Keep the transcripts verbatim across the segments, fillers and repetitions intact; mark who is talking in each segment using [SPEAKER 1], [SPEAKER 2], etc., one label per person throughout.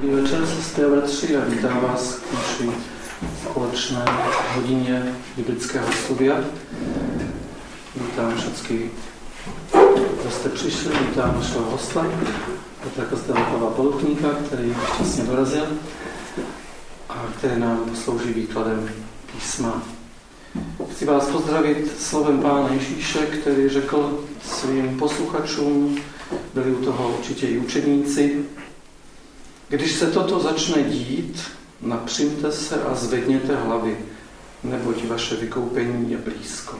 [SPEAKER 1] Dobrý večer, sestry a bratři, a vítám vás k naší společné hodině biblického studia. Vítám všechny, kdo jste přišli, vítám našeho hosta, Petra Kostela Pavla Polutníka, který šťastně dorazil a který nám poslouží výkladem písma. Chci vás pozdravit slovem Pána Ježíše, který řekl svým posluchačům, byli u toho určitě i učedníci: když se toto začne dít, napřimte se a zvedněte hlavy, neboť vaše vykoupení je blízko.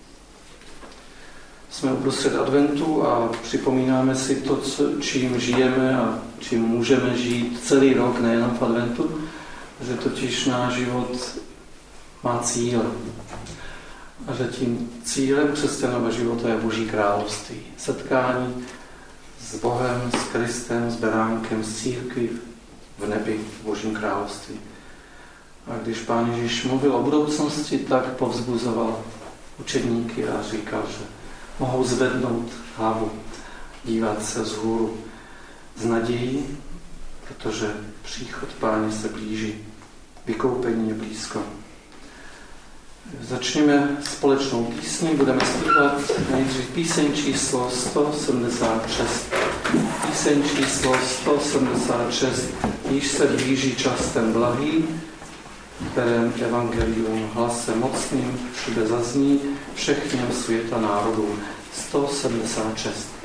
[SPEAKER 1] Jsme uprostřed adventu a připomínáme si to, čím žijeme a čím můžeme žít celý rok, nejenom v adventu, že totiž náš život má cíl. A že tím cílem křesťanova života je Boží království. Setkání s Bohem, s Kristem, s beránkem, s církví v nebi, v Božím království. A když Pán Ježíš mluvil o budoucnosti, tak povzbuzoval učedníky a říkal, že mohou zvednout hlavu, dívat se vzhůru s nadějí, protože příchod Páně se blíží, vykoupení je blízko. Začněme společnou písní, budeme zpívat nejdřív píseň číslo sto sedmdesát šest. Píseň číslo sto sedmdesát šest. Již se blíží čas ten blahý, kterém evangelium hlasem mocným všude zazní všechněm světa národům. sto sedmdesát šest.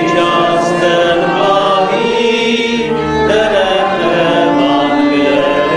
[SPEAKER 2] Yeah.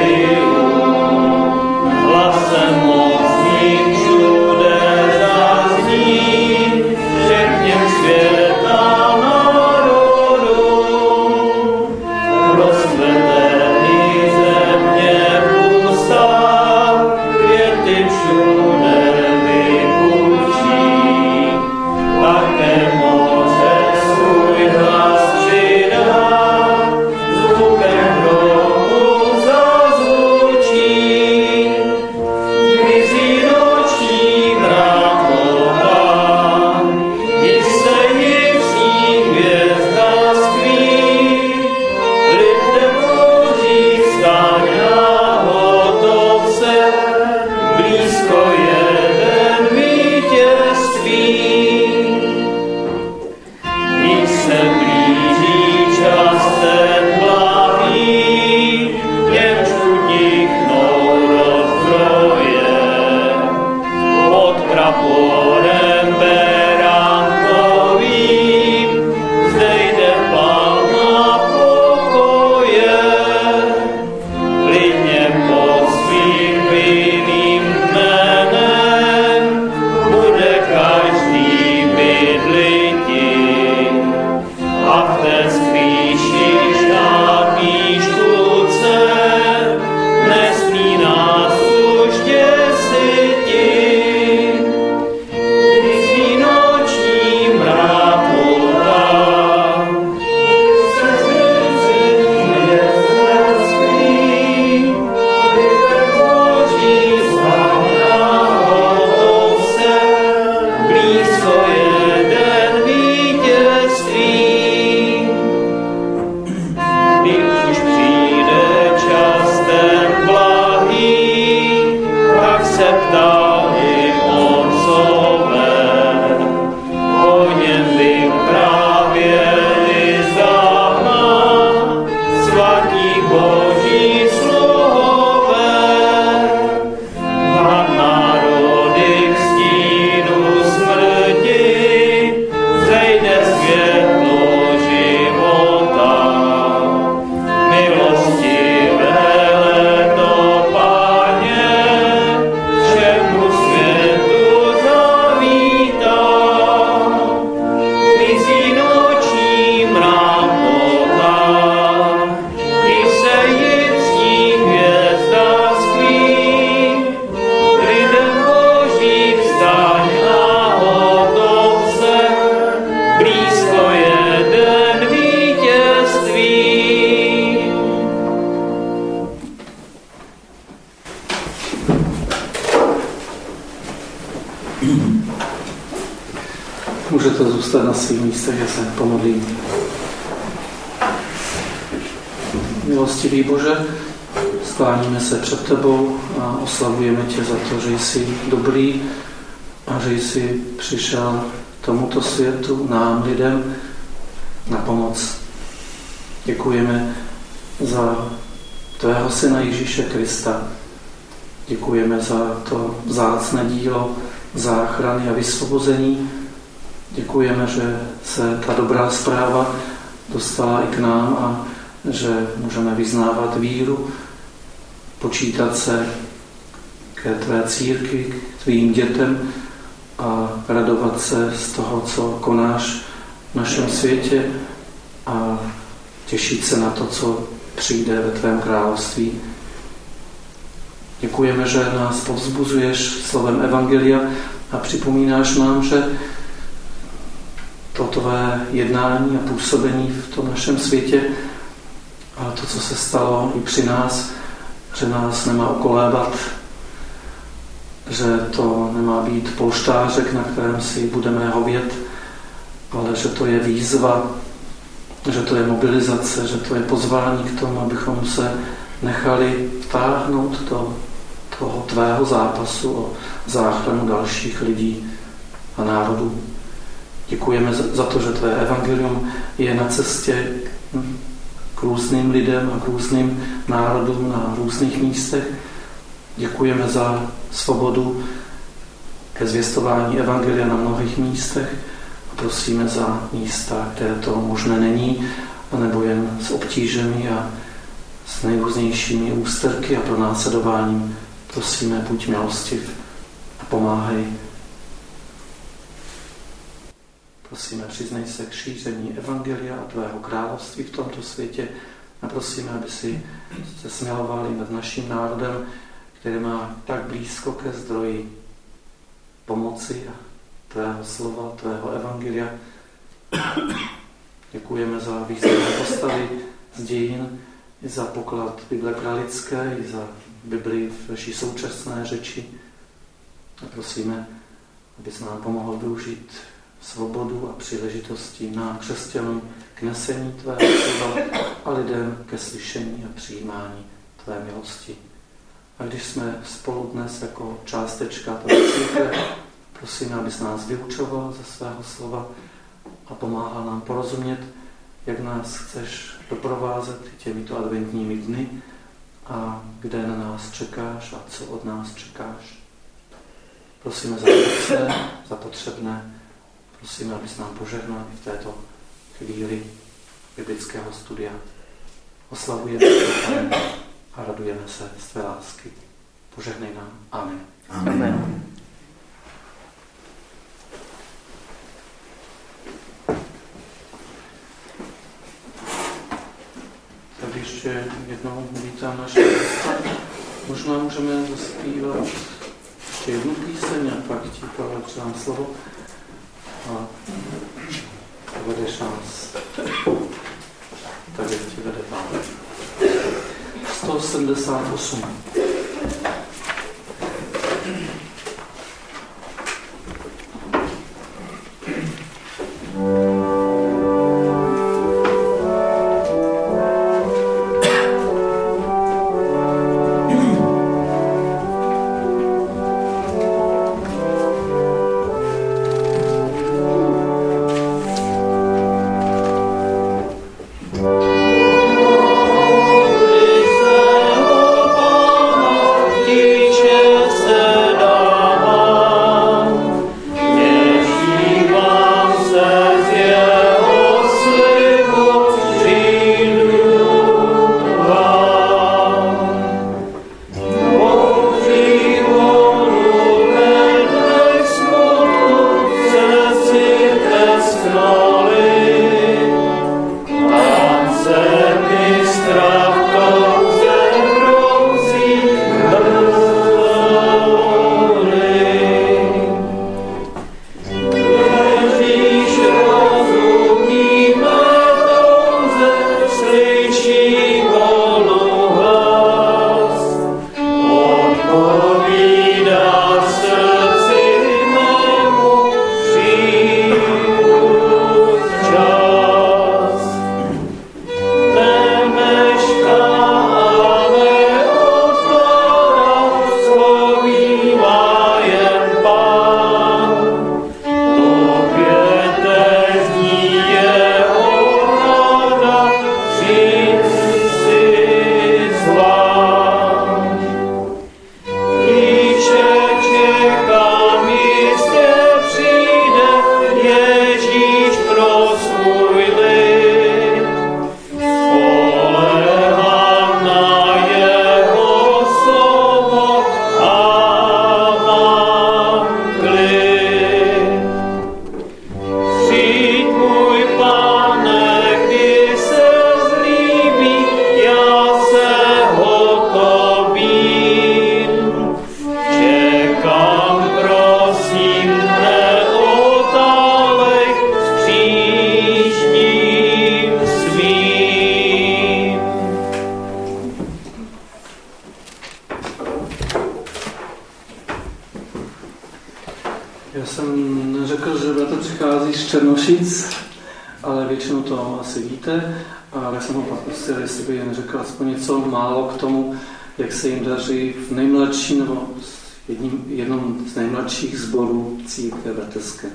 [SPEAKER 1] Můžete zůstat na svých místech, já se pomodlím. Milostivý Bože, skláníme se před tebou a oslavujeme tě za to, že jsi dobrý a že jsi přišel tomuto světu, nám, lidem, na pomoc. Děkujeme za tvého syna Ježíše Krista. Děkujeme za to vzácné dílo záchrany a vysvobození. Děkujeme, že se ta dobrá zpráva dostala i k nám a že můžeme vyznávat víru, počítat se ke tvé církvi, k tvým dětem a radovat se z toho, co konáš v našem světě a těšit se na to, co přijde ve tvém království. Děkujeme, že nás povzbuzuješ slovem Evangelia a připomínáš nám, že to tvé jednání a působení v tom našem světě a to, co se stalo i při nás, že nás nemá okolébat, že to nemá být polštářek, na kterém si budeme hovět, ale že to je výzva, že to je mobilizace, že to je pozvání k tomu, abychom se nechali vtáhnout do toho tvého zápasu o záchranu dalších lidí a národů. Děkujeme za to, že tvé evangelium je na cestě k různým lidem a k různým národům na různých místech. Děkujeme za svobodu ke zvěstování evangelia na mnohých místech a prosíme za místa, kde to možné není, nebo jen s obtížemi a s nejrůznějšími ústerky a pronásledováním. Prosíme, buď milostiv a pomáhej. Prosíme, přiznej se k šíření evangelia a tvého království v tomto světě a prosíme, aby si se smiloval i nad naším národem, který má tak blízko ke zdroji pomoci a tvého slova, tvého evangelia. Děkujeme za významné postavy z dějin, i za poklad Bible kralické, i za Bibli v naší současné řeči. A prosíme, abys nám pomohl využít svobodu a příležitosti na křesťanům k nesení tvého slova a lidem ke slyšení a přijímání tvé milosti. A když jsme spolu dnes jako částečka tvé církve, prosím, abys nás vyučoval ze svého slova a pomáhal nám porozumět, jak nás chceš doprovázet těmito adventními dny a kde na nás čekáš a co od nás čekáš. Prosíme za potřebné, za potřebné. Prosíme, abys nám požehnal v této chvíli biblického studia. Oslavujeme tě a radujeme se z tvé lásky. Požehnej nám. Amen.
[SPEAKER 2] Amen. Amen.
[SPEAKER 1] Tak ještě jednou vítám naše hosty. Možná můžeme zaspívat ještě jednu píseň a pak ti Pavel předám slovo. A povedeš nás, tak jak ti vede Pán. sto sedmdesát osm.
[SPEAKER 2] Oh
[SPEAKER 1] Já jsem řekl, že bratr přichází z Černošic, ale většinou to asi víte. A já jsem ho pak prosil, jestli by jen řekl aspoň něco málo k tomu, jak se jim daří v nejmladší nebo jedním, jednom z nejmladších sborů církve bratrské.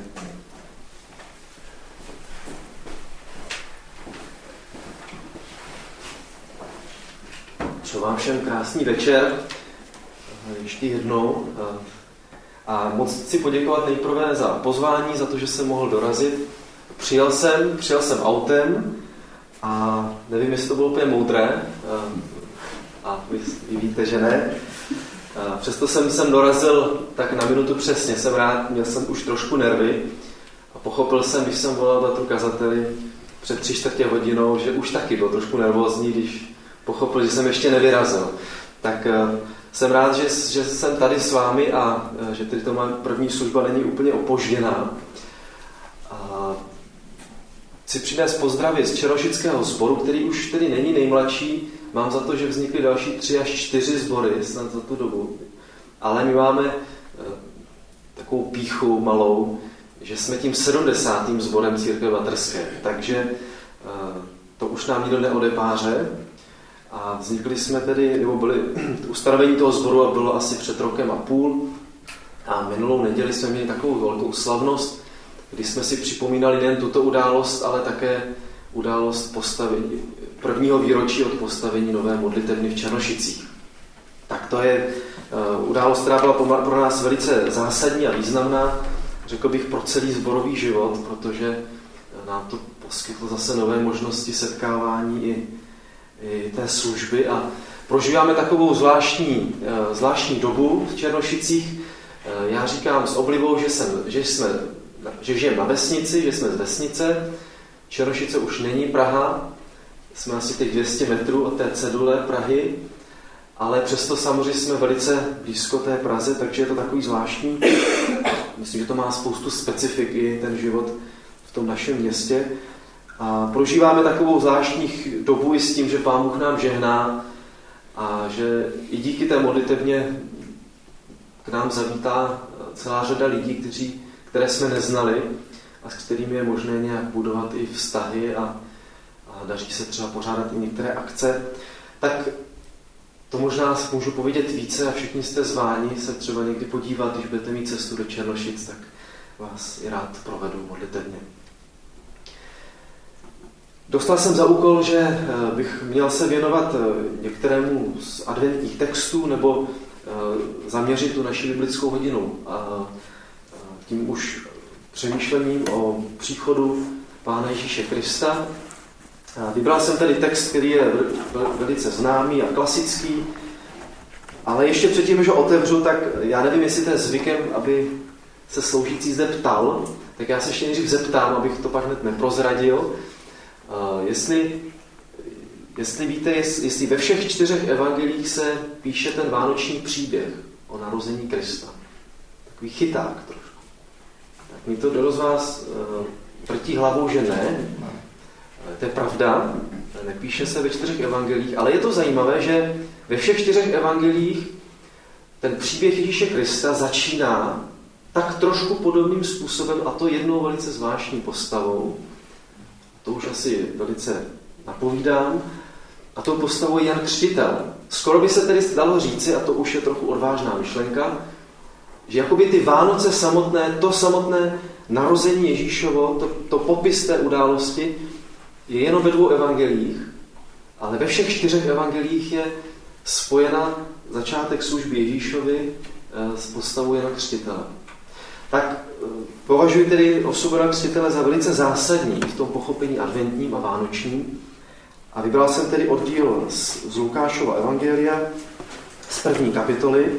[SPEAKER 2] Přeju vám všem krásný večer, ještě jednou. A moc chci poděkovat nejprve za pozvání, za to, že jsem mohl dorazit. Přijel jsem, přijel jsem autem a nevím, jestli to bylo úplně moudré. A vy, vy víte, že ne. Přesto jsem sem dorazil tak na minutu přesně. Jsem rád, měl jsem už trošku nervy a pochopil jsem, když jsem volal bratru kazateli před tři čtvrtě hodinou, že už taky byl trošku nervózní, když pochopil, že jsem ještě nevyrazil. Tak jsem rád, že, že jsem tady s vámi a že tedy to má první služba není úplně opožděná. A chci přinést pozdravy z Černošického sboru, který už tedy není nejmladší. Mám za to, že vznikly další tři až čtyři sbory snad za tu dobu. Ale my máme takovou pýchu malou, že jsme tím sedmdesátým sborem církve bratrské. Takže to už nám nikdo neodepáře. A vznikli jsme tedy, nebo byli, ustanovení toho sboru bylo asi před rokem a půl. A minulou neděli jsme měli takovou velkou slavnost, kdy jsme si připomínali nejen tuto událost, ale také událost postavení, prvního výročí od postavení nové modlitevny v Černošicích. Tak to je uh, událost, která byla pro nás velice zásadní a významná, řekl bych pro celý sborový život, protože nám to poskytlo zase nové možnosti setkávání i, i té služby a prožíváme takovou zvláštní, uh, zvláštní dobu v Černošicích. Uh, já říkám s oblibou, že, jsem, že jsme že žijeme na vesnici, že jsme z vesnice. Černošice už není Praha, jsme asi těch dvě stě metrů od té cedule Prahy, ale přesto samozřejmě jsme velice blízko té Praze, takže je to takový zvláštní. Myslím, že to má spoustu specifik i ten život v tom našem městě. A prožíváme takovou zvláštní dobu i s tím, že Pán Bůh nám žehná a že i díky té modlitevně k nám zavítá celá řada lidí, kteří které jsme neznali a s kterými je možné nějak budovat i vztahy a, a daří se třeba pořádat i některé akce, tak to možná můžu povědět více a všichni jste zváni se třeba někdy podívat, když budete mít cestu do Černošic, tak vás i rád provedu modlitevně. Dostal jsem za úkol, že bych měl se věnovat některému z adventních textů nebo zaměřit tu naši biblickou hodinu a tím už přemýšlením o příchodu Pána Ježíše Krista. Vybral jsem tady text, který je velice známý a klasický, ale ještě předtím, než ho otevřu, tak já nevím, jestli to je zvykem, aby se sloužící zde ptal, tak já se ještě nejdřív zeptám, abych to pak hned neprozradil. Jestli, jestli víte, jestli ve všech čtyřech evangelích se píše ten vánoční příběh o narození Krista. Takový chyták trošku. Tak mi to kdo z vás uh, vrtí hlavou, že ne. To je pravda, nepíše se ve čtyřech evangelích, ale je to zajímavé, že ve všech čtyřech evangelích ten příběh Ježíše Krista začíná tak trošku podobným způsobem, a to jednou velice zvláštní postavou. To už asi velice napovídám. A tou postavou je Jan Křtitel. Skoro by se tedy dalo říci, a to už je trochu odvážná myšlenka, že jakoby ty Vánoce samotné, to samotné narození Ježíšovo, to, to popis té události je jenom ve dvou evangelích, ale ve všech čtyřech evangelích je spojena začátek služby Ježíšovi s postavou Jana Křtitele. Tak považuji tedy osobu Jana Křtitele za velice zásadní v tom pochopení adventním a vánočním. A vybral jsem tedy oddíl z, z Lukášova evangelia z první kapitoly.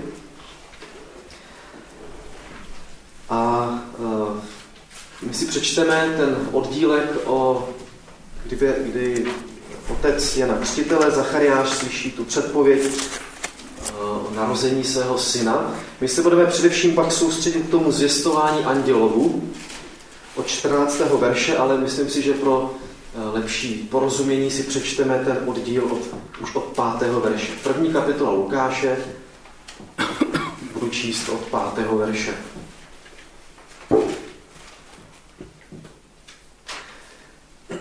[SPEAKER 2] A uh, my si přečteme ten oddílek, o, kdy, kdy otec Jana Křtitele Zachariáš slyší tu předpověď o uh, narození svého syna. My se budeme především pak soustředit k tomu zvěstování andělovu od čtrnáctého verše, ale myslím si, že pro uh, lepší porozumění si přečteme ten oddíl od, už od pátého verše. První kapitola Lukáše budu číst od pátého verše.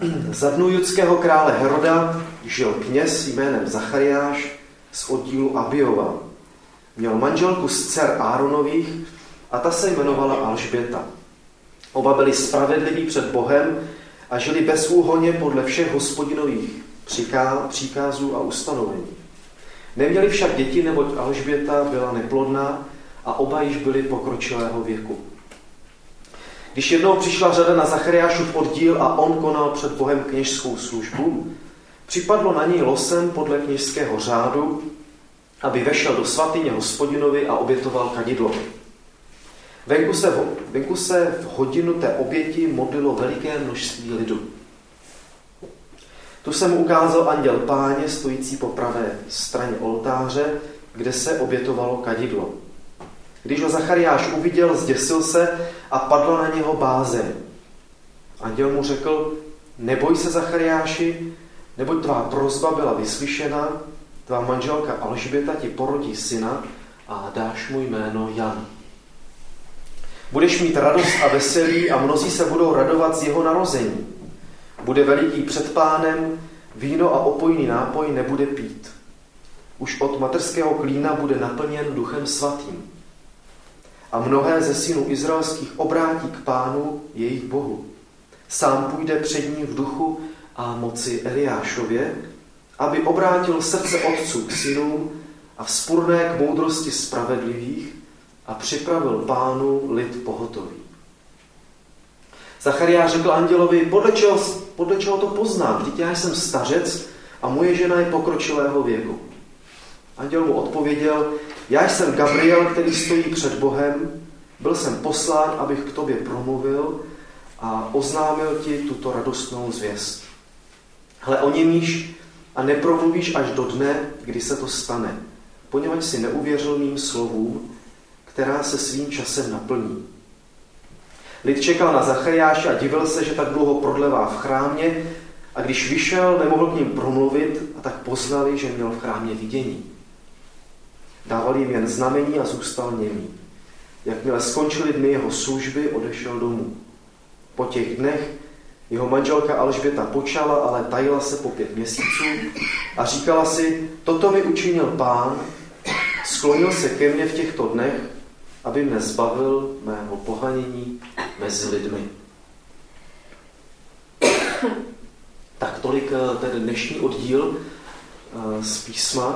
[SPEAKER 2] Za dnů judského krále Heroda žil kněz jménem Zachariáš z oddílu Abiova. Měl manželku z dcer Áronových a ta se jmenovala Alžběta. Oba byli spravedliví před Bohem a žili bezúhonně podle všech hospodinových příkazů a ustanovení. Neměli však děti, neboť Alžběta byla neplodná a oba již byli pokročilého věku. Když jednou přišla řada na Zachariášův oddíl a on konal před Bohem kněžskou službu, připadlo na něj losem podle kněžského řádu, aby vešel do svatyně Hospodinovi a obětoval kadidlo. Venku se, v, venku se v hodinu té oběti modlilo veliké množství lidu. Tu se mu ukázal anděl Páně, stojící po pravé straně oltáře, kde se obětovalo kadidlo. Když ho Zachariáš uviděl, zděsil se a padla na něho bázeň. Anděl mu řekl: neboj se, Zachariáši, neboť tvá prosba byla vyslyšena, tvá manželka Alžběta ti porodí syna a dáš mu jméno Jan. Budeš mít radost a veselí a mnozí se budou radovat z jeho narození. Bude veliký před Pánem, víno a opojný nápoj nebude pít. Už od materského klína bude naplněn Duchem svatým. A mnohé ze synů izraelských obrátí k Pánu, jejich Bohu. Sám půjde před ním v duchu a moci Eliášově, aby obrátil srdce otců k synům a vzpurné k moudrosti spravedlivých a připravil Pánu lid pohotový. Zachariáš řekl andělovi: podle čeho, podle čeho to poznám? Vždyť já jsem stařec a moje žena je pokročilého věku. Anděl mu odpověděl: já jsem Gabriel, který stojí před Bohem, byl jsem poslán, abych k tobě promluvil a oznámil ti tuto radostnou zvěst. Hle, oněmíš a nepromluvíš až do dne, kdy se to stane, poněvadž si neuvěřil mým slovům, která se svým časem naplní. Lid čekal na Zachariáše a divil se, že tak dlouho prodlevá v chrámě, a když vyšel, nemohl k ním promluvit, a tak poznali, že měl v chrámě vidění. Dával jim jen znamení a zůstal němý. Jakmile skončily dny jeho služby, odešel domů. Po těch dnech jeho manželka Alžběta počala, ale tajila se po pět měsíců a říkala si: toto mi učinil Pán, sklonil se ke mně v těchto dnech, aby mne zbavil mého pohanění mezi lidmi. Tak tolik ten dnešní oddíl z písma.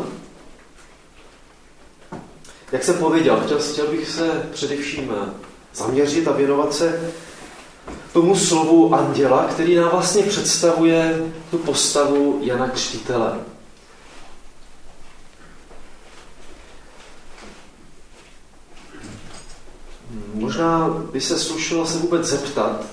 [SPEAKER 2] Jak jsem pověděl, chtěl, chtěl bych se především zaměřit a věnovat se tomu slovu anděla, který nám vlastně představuje tu postavu Jana Křtitele. Možná by se slušelo se vůbec zeptat,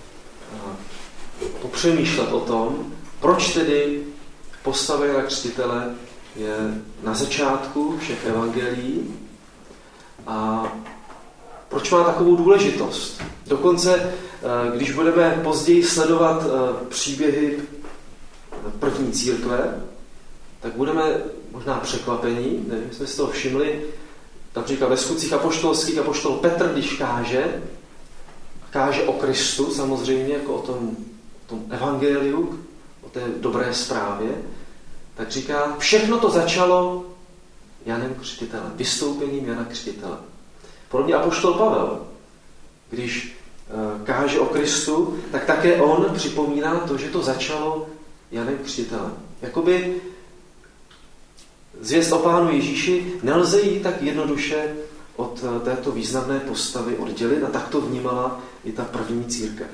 [SPEAKER 2] popřemýšlet o tom, proč tedy postava Jana Křtitele je na začátku všech evangelií a proč má takovou důležitost. Dokonce, když budeme později sledovat příběhy první církve, tak budeme možná překvapení, nevím, jsme si toho všimli, například ve skutcích apoštolských apoštol Petr, když káže, káže o Kristu, samozřejmě jako o tom, o tom evangeliu, o té dobré zprávě, tak říká, všechno to začalo Janem Křtitelem, vystoupením Jana Křtitele. Podobně apoštol Pavel, když e, káže o Kristu, tak také on připomíná to, že to začalo Janem Křtitelem. Jakoby zvěst o Pánu Ježíši nelze jí tak jednoduše od této významné postavy oddělit a tak to vnímala i ta první církev.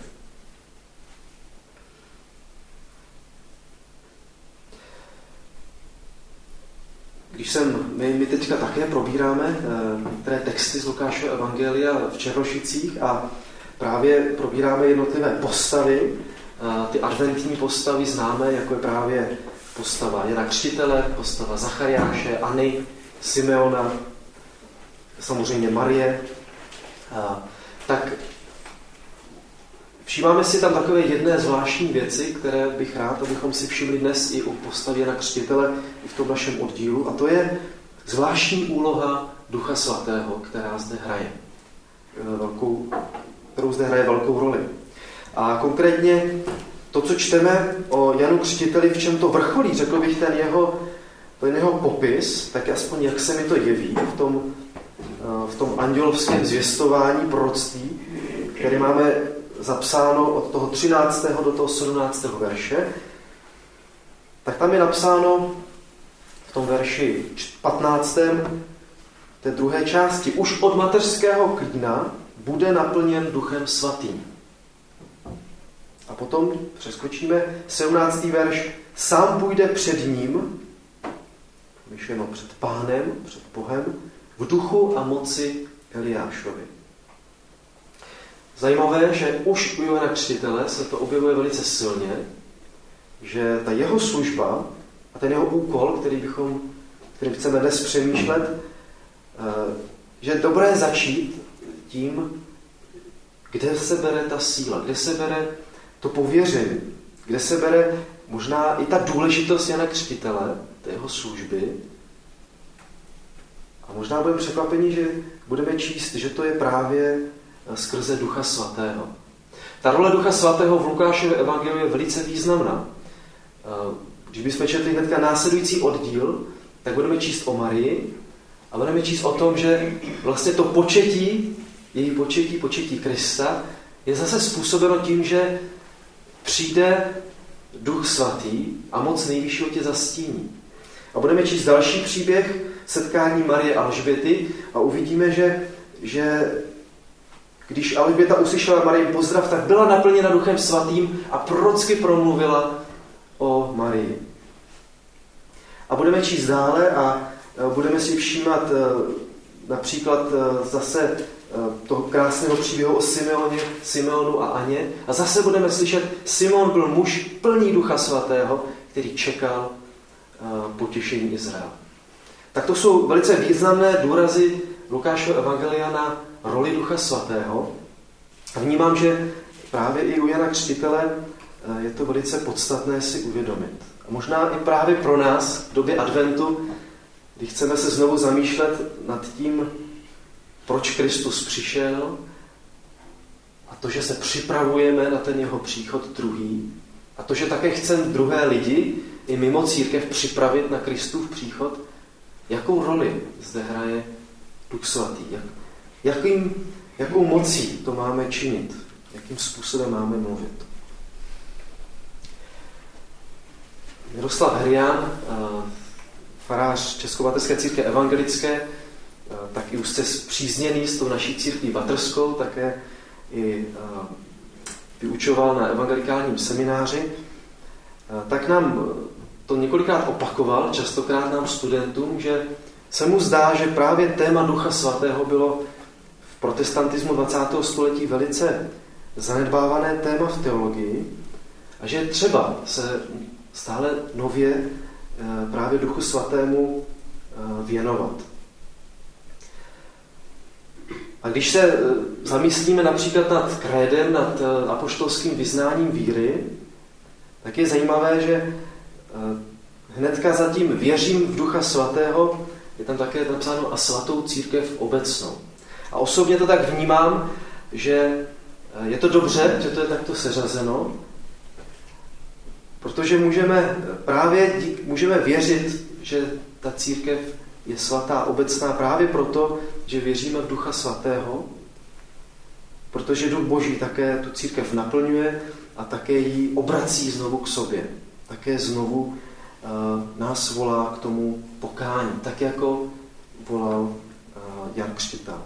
[SPEAKER 2] Když jsem, my, my teďka také probíráme některé texty z Lukášova evangelia v Černošicích a právě probíráme jednotlivé postavy, ty adventní postavy známé, jako je právě postava Jana Křtitele, postava Zachariáše, Anny, Simeona, samozřejmě Marie. Tak všímáme si tam takové jedné zvláštní věci, které bych rád, abychom si všimli dnes i u postavy Jana Křtitele i v tom našem oddílu, a to je zvláštní úloha Ducha Svatého, která zde hraje velkou, kterou zde hraje velkou roli. A konkrétně to, co čteme o Janu Křtiteli, v čem to vrcholí, řekl bych, ten jeho, ten jeho popis, tak aspoň jak se mi to jeví v tom, v tom andělovském zvěstování proroctví, které máme zapsáno od toho třináctého do toho sedmnáctého verše, tak tam je napsáno v tom verši patnáctém té druhé části: už od mateřského klína bude naplněn Duchem Svatým. A potom přeskočíme sedmnáctý verš: sám půjde před ním, myšleno před Pánem, před Bohem, v duchu a moci Eliášovi. Zajímavé, že už u Jana Křtitele se to objevuje velice silně, že ta jeho služba a ten jeho úkol, který bychom, který chceme dnes přemýšlet, že je dobré začít tím, kde se bere ta síla, kde se bere to pověření, kde se bere možná i ta důležitost Jana Křtitele, té jeho služby. A možná budeme překvapeni, že budeme číst, že to je právě skrze Ducha Svatého. Ta role Ducha Svatého v Lukášově evangeliu je velice významná. Když bychom četli hnedka následující oddíl, tak budeme číst o Marii a budeme číst o tom, že vlastně to početí, její početí, početí Krista, je zase způsobeno tím, že přijde Duch Svatý a moc nejvyššího tě zastíní. A budeme číst další příběh setkání Marie a Alžběty a uvidíme, že, že když Alžběta uslyšela Marii pozdrav, tak byla naplněna Duchem Svatým a prorocky promluvila o Marii. A budeme číst dále a budeme si všímat například zase toho krásného příběhu o Simeoně, Simeonu a Aně. A zase budeme slyšet, Simeon byl muž plný Ducha Svatého, který čekal potěšení Izraela. Tak to jsou velice významné důrazy Lukášova evangelia na roli Ducha Svatého. A vnímám, že právě i u Jana Křtitele je to velice podstatné si uvědomit. A možná i právě pro nás v době adventu, kdy chceme se znovu zamýšlet nad tím, proč Kristus přišel a to, že se připravujeme na ten jeho příchod druhý a to, že také chceme druhé lidi i mimo církev připravit na Kristův příchod, jakou roli zde hraje Duch Svatý, jak, jakým, jakou mocí to máme činit, jakým způsobem máme mluvit. Miroslav Herián, farář Českobratrské církve evangelické, tak i úzce spřízněný s tou naší církví bratrskou, také i vyučoval na evangelikálním semináři, tak nám to několikrát opakoval, častokrát nám studentům, že se mu zdá, že právě téma Ducha Svatého bylo v protestantismu dvacátého století velice zanedbávané téma v teologii a že je třeba se stále nově právě Duchu Svatému věnovat. A když se zamyslíme například nad krédem, nad apoštolským vyznáním víry, tak je zajímavé, že hnedka za tím věřím v Ducha Svatého je tam také napsáno a svatou církev obecnou. A osobně to tak vnímám, že je to dobře, že to je takto seřazeno, protože můžeme právě dík, můžeme věřit, že ta církev je svatá, obecná právě proto, že věříme v Ducha Svatého, protože Duch Boží také tu církev naplňuje a také ji obrací znovu k sobě. Také znovu uh, nás volá k tomu pokání, tak jako volal uh, Jan Křtitel.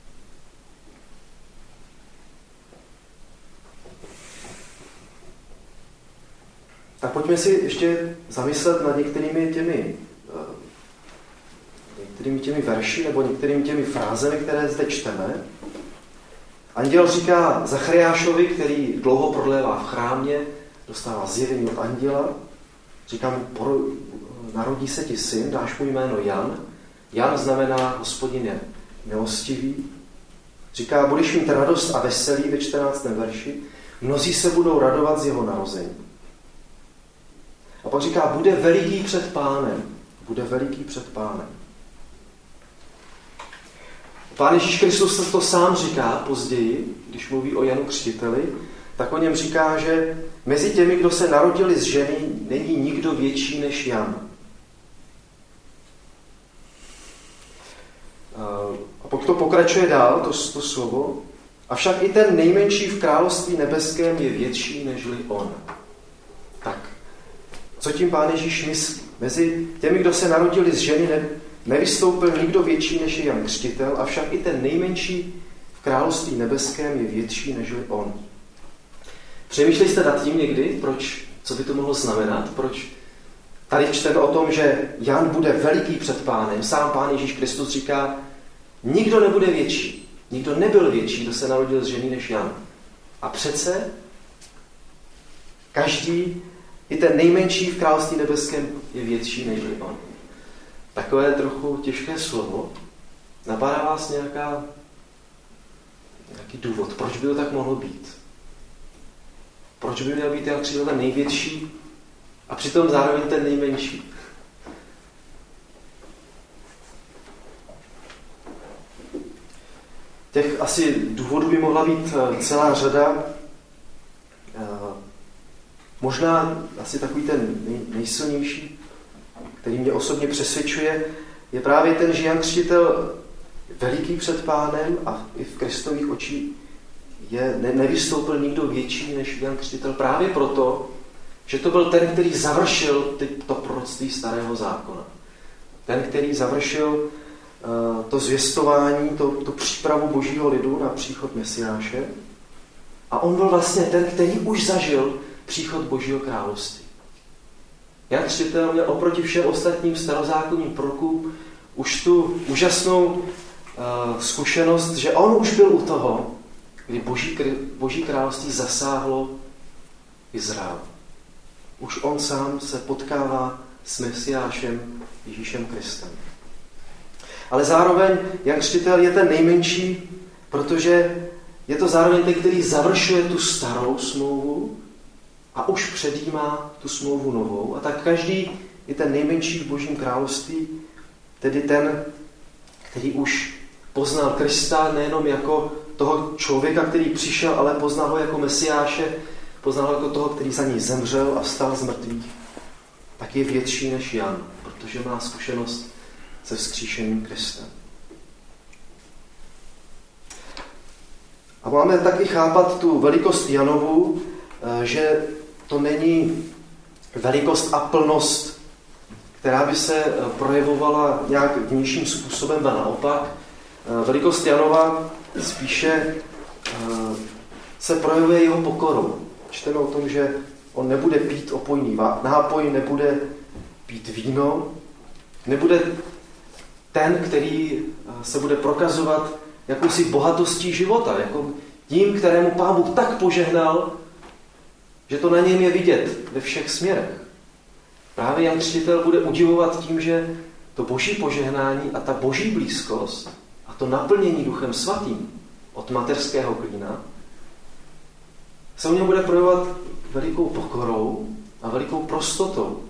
[SPEAKER 2] Tak pojďme si ještě zamyslet nad některými těmi, uh, některými těmi verši nebo některými těmi frázemi, které zde čteme. Anděl říká Zachariášovi, který dlouho prodlévá v chrámě, dostává zjevení od anděla, říká mu, narodí se ti syn, dáš mu jméno Jan. Jan znamená Hospodin je milostivý. Říká, budeš mít radost a veselí ve čtrnáctém verši, mnozí se budou radovat z jeho narození. A pak říká, bude veliký před Pánem. Bude veliký před Pánem. Pán Ježíš Kristus to sám říká později, když mluví o Janu Křtiteli, tak o něm říká, že mezi těmi, kdo se narodili z ženy, není nikdo větší než Jan. A pokud to pokračuje dál, to, to slovo, avšak i ten nejmenší v království nebeském je větší nežli on. Tak, co tím Pán Ježíš myslí? Mezi těmi, kdo se narodili z ženy, ne, nevystoupil nikdo větší než je Jan Křtitel, avšak i ten nejmenší v království nebeském je větší nežli on. Přemýšleli jste nad tím někdy, proč, co by to mohlo znamenat? Proč tady čteme o tom, že Jan bude veliký před Pánem. Sám Pán Ježíš Kristus říká, nikdo nebude větší. Nikdo nebyl větší, kdo se narodil z ženy než Jan. A přece každý, i ten nejmenší v království nebeském, je větší než on. Takové trochu těžké slovo. Napadá vás nějaká, nějaký důvod, proč by to tak mohlo být? Proč by měl být Jan Křtitel ten největší a přitom zároveň ten nejmenší? Těch asi důvodů by mohla být celá řada. Možná asi takový ten nejsilnější, který mě osobně přesvědčuje, je právě ten, že Jan Křtitel veliký před Pánem a i v Kristových očích je, ne, nevystoupil nikdo větší než Jan Křtitel právě proto, že to byl ten, který završil ty, to proroctví Starého zákona. Ten, který završil uh, to zvěstování, to, tu přípravu božího lidu na příchod Mesiáše. A on byl vlastně ten, který už zažil příchod božího království. Jan Křtitel měl oproti všem ostatním starozákonním prorokům už tu úžasnou uh, zkušenost, že on už byl u toho, kdy boží, boží království zasáhlo Izrael. Už on sám se potkává s Mesiášem Ježíšem Kristem. Ale zároveň Jan Křtitel je ten nejmenší, protože je to zároveň ten, který završuje tu starou smlouvu a už předjímá tu smlouvu novou. A tak každý je ten nejmenší v božím království, tedy ten, který už poznal Krista nejenom jako toho člověka, který přišel, ale poznal ho jako Mesiáše, poznal ho jako toho, který za něj zemřel a vstal z mrtvých, tak je větší než Jan, protože má zkušenost se vzkříšeným Kristem. A máme taky chápat tu velikost Janovu, že to není velikost a plnost, která by se projevovala nějak vnějším způsobem, a naopak. Velikost Janova spíše se projevuje jeho pokorou. Čteme o tom, že on nebude pít opojný nápoj, nebude pít víno, nebude ten, který se bude prokazovat jakousi bohatostí života, jako tím, kterému Pán Bůh tak požehnal, že to na něm je vidět ve všech směrech. Právě Jan Křtitel bude udivovat tím, že to boží požehnání a ta boží blízkost a to naplnění Duchem Svatým od mateřského klína se u něm bude projevovat velikou pokorou a velikou prostotou.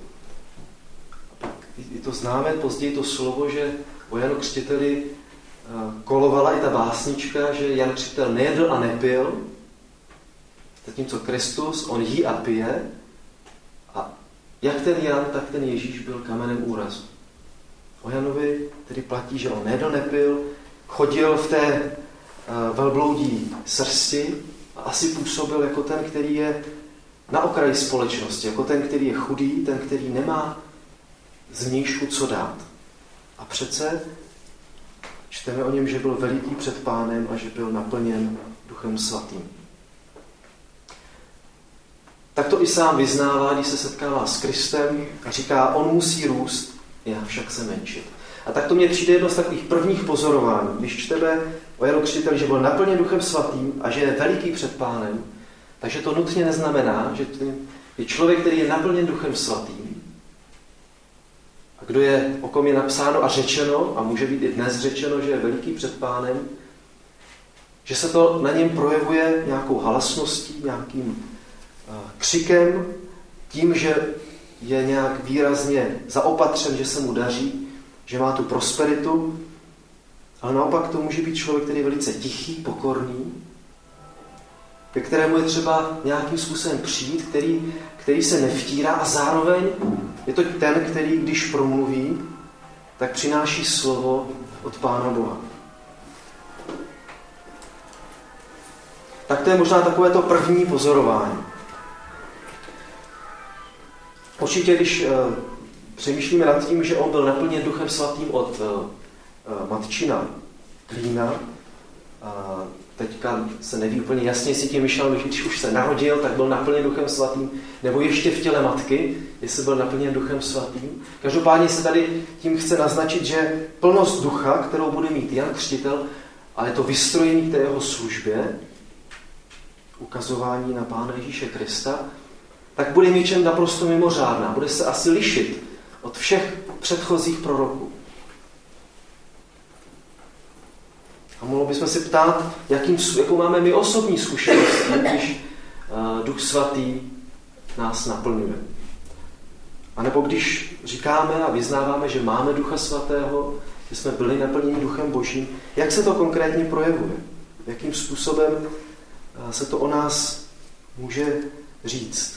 [SPEAKER 2] I to známe později to slovo, že o Janu Křtiteli kolovala i ta básnička, že Jan Křtitel nejedl a nepil, zatímco Kristus, on jí a pije, a jak ten Jan, tak ten Ježíš byl kamenem úrazu. O Janovi tedy platí, že on nejedl, nepil, chodil v té uh, velbloudí srsti a asi působil jako ten, který je na okraji společnosti, jako ten, který je chudý, ten, který nemá zvnějšku co dát. A přece čteme o něm, že byl veliký před Pánem a že byl naplněn Duchem Svatým. Tak to i sám vyznává, když se setkává s Kristem a říká, on musí růst, já však se menšit. A tak to mně přijde jedno z takových prvních pozorování, když čteme o Janu Křtiteli, že byl naplněn Duchem Svatým a že je veliký před Pánem, takže to nutně neznamená, že je člověk, který je naplněn Duchem Svatým, a kdo je, o kom je napsáno a řečeno, a může být i dnes řečeno, že je veliký před Pánem, že se to na něm projevuje nějakou halasností, nějakým uh, křikem, tím, že je nějak výrazně zaopatřen, že se mu daří, že má tu prosperitu, ale naopak to může být člověk, který je velice tichý, pokorný ke kterému je třeba nějakým způsobem přijít, který, který se nevtírá a zároveň je to ten, který, když promluví, tak přináší slovo od Pána Boha. Tak to je možná takové to první pozorování. Určitě, když uh, přemýšlíme nad tím, že on byl naplněn Duchem Svatým od uh, uh, matčina Klína, uh, teďka se neví úplně jasně, jestli tím myšlel, že když už se narodil, tak byl naplněn Duchem Svatým, nebo ještě v těle matky, jestli byl naplněn Duchem Svatým. Každopádně se tady tím chce naznačit, že plnost ducha, kterou bude mít Jan Křtitel, ale je to vystrojení k té jeho službě, ukazování na Pána Ježíše Krista, tak bude něčem naprosto mimořádná. Bude se asi lišit od všech předchozích proroků. A mohli bychom si ptát, jakým, jakou máme my osobní zkušenost, když uh, Duch Svatý nás naplňuje. A nebo když říkáme a vyznáváme, že máme Ducha Svatého, že jsme byli naplněni Duchem Božím, jak se to konkrétně projevuje? Jakým způsobem uh, se to o nás může říct?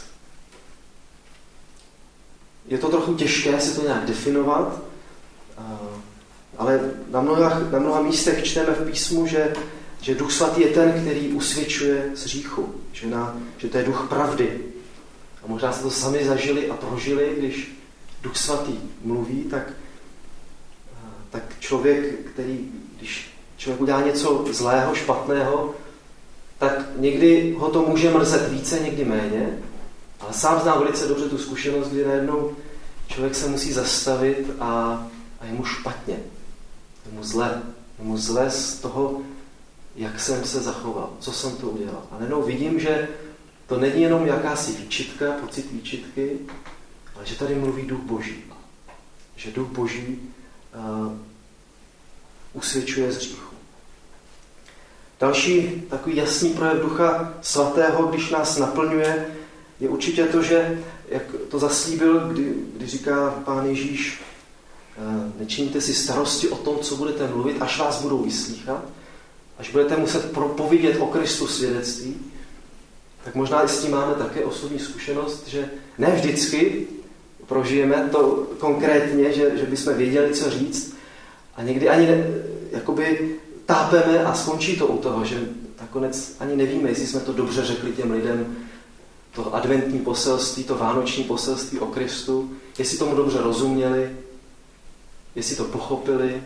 [SPEAKER 2] Je to trochu těžké si to nějak definovat, uh, ale na mnoha, na mnoha místech čteme v písmu, že, že Duch Svatý je ten, který usvědčuje z hříchu. Že, na, že to je duch pravdy. A možná jste to sami zažili a prožili, když Duch Svatý mluví, tak, tak člověk, který, když člověk udělá něco zlého, špatného, tak někdy ho to může mrzet více, někdy méně, ale sám znám velice dobře tu zkušenost, kdy najednou člověk se musí zastavit a, a je mu špatně. Je mu zle. Je mu zle z toho, jak jsem se zachoval, co jsem to udělal. A najednou vidím, že to není jenom jakási výčitka, pocit výčitky, ale že tady mluví Duch Boží. Že Duch Boží uh, usvědčuje z hříchu. Další takový jasný projev Ducha Svatého, když nás naplňuje, je určitě to, že, jak to zaslíbil, kdy, kdy říká Pán Ježíš, nečiníte si starosti o tom, co budete mluvit, až vás budou vyslýchat, až budete muset propovědět o Kristu svědectví, tak možná i s tím máme také osobní zkušenost, že ne vždycky prožijeme to konkrétně, že, že bychom věděli, co říct, a někdy ani ne, jakoby tápeme a skončí to u toho, že nakonec ani nevíme, jestli jsme to dobře řekli těm lidem, to adventní poselství, to vánoční poselství o Kristu, jestli tomu dobře rozuměli, jestli to pochopili.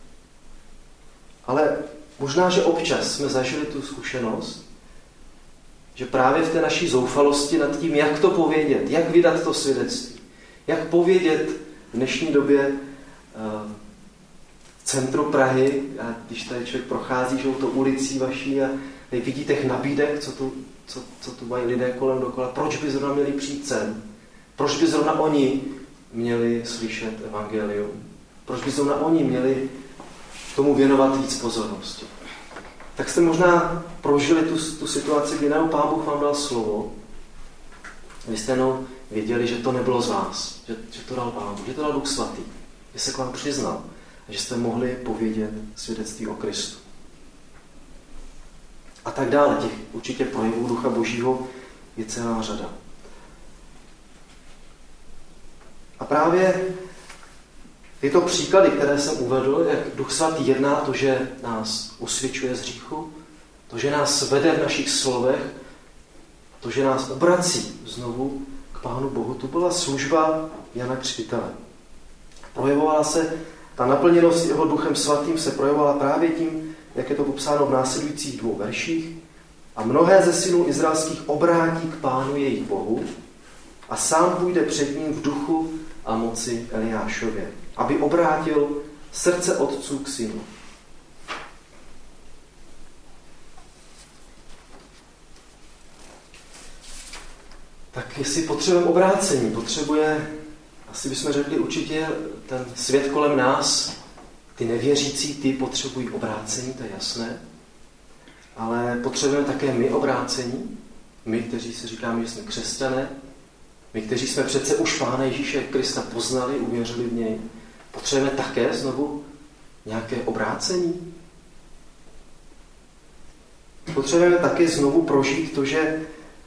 [SPEAKER 2] Ale možná, že občas jsme zažili tu zkušenost, že právě v té naší zoufalosti nad tím, jak to povědět, jak vydat to svědectví, jak povědět v dnešní době v centru Prahy, a když tady člověk prochází žoutou ulicí vaší a vidí těch nabídek, co tu, co, co tu mají lidé kolem dokola, proč by zrovna měli přijít sem? Proč by zrovna oni měli slyšet evangelium? Proč by zrovna oni měli tomu věnovat víc pozornosti? Tak jste možná prožili tu, tu situaci, kdy najednou Pán Bůh vám dal slovo. Vy jste jenom věděli, že to nebylo z vás, že, že to dal Pán Bůh, že to dal Duch Svatý, že se k vám přiznal a že jste mohli povědět svědectví o Kristu. A tak dále. Těch určitě projevů Ducha Božího je celá řada. A právě tyto příklady, které jsem uvedl, jak Duch Svatý jedná, to, že nás usvědčuje z hříchu, to, že nás vede v našich slovech, to, že nás obrací znovu k Pánu Bohu, to byla služba Jana Křtitele. Projevovala se, ta naplněnost jeho Duchem Svatým se projevovala právě tím, jak je to popsáno v následujících dvou verších. A mnohé ze synů izraelských obrátí k Pánu jejich Bohu a sám půjde před ním v duchu a moci Eliášově, aby obrátil srdce otců k synu. Tak jestli potřebujeme obrácení, potřebuje, asi bychom řekli určitě, ten svět kolem nás, ty nevěřící, ty potřebují obrácení, to je jasné, ale potřebujeme také my obrácení, my, kteří si říkáme, že jsme křesťané, my, kteří jsme přece už Pána Ježíše Krista poznali, uvěřili v něj, potřebujeme také znovu nějaké obrácení. potřebujeme také znovu prožít to, že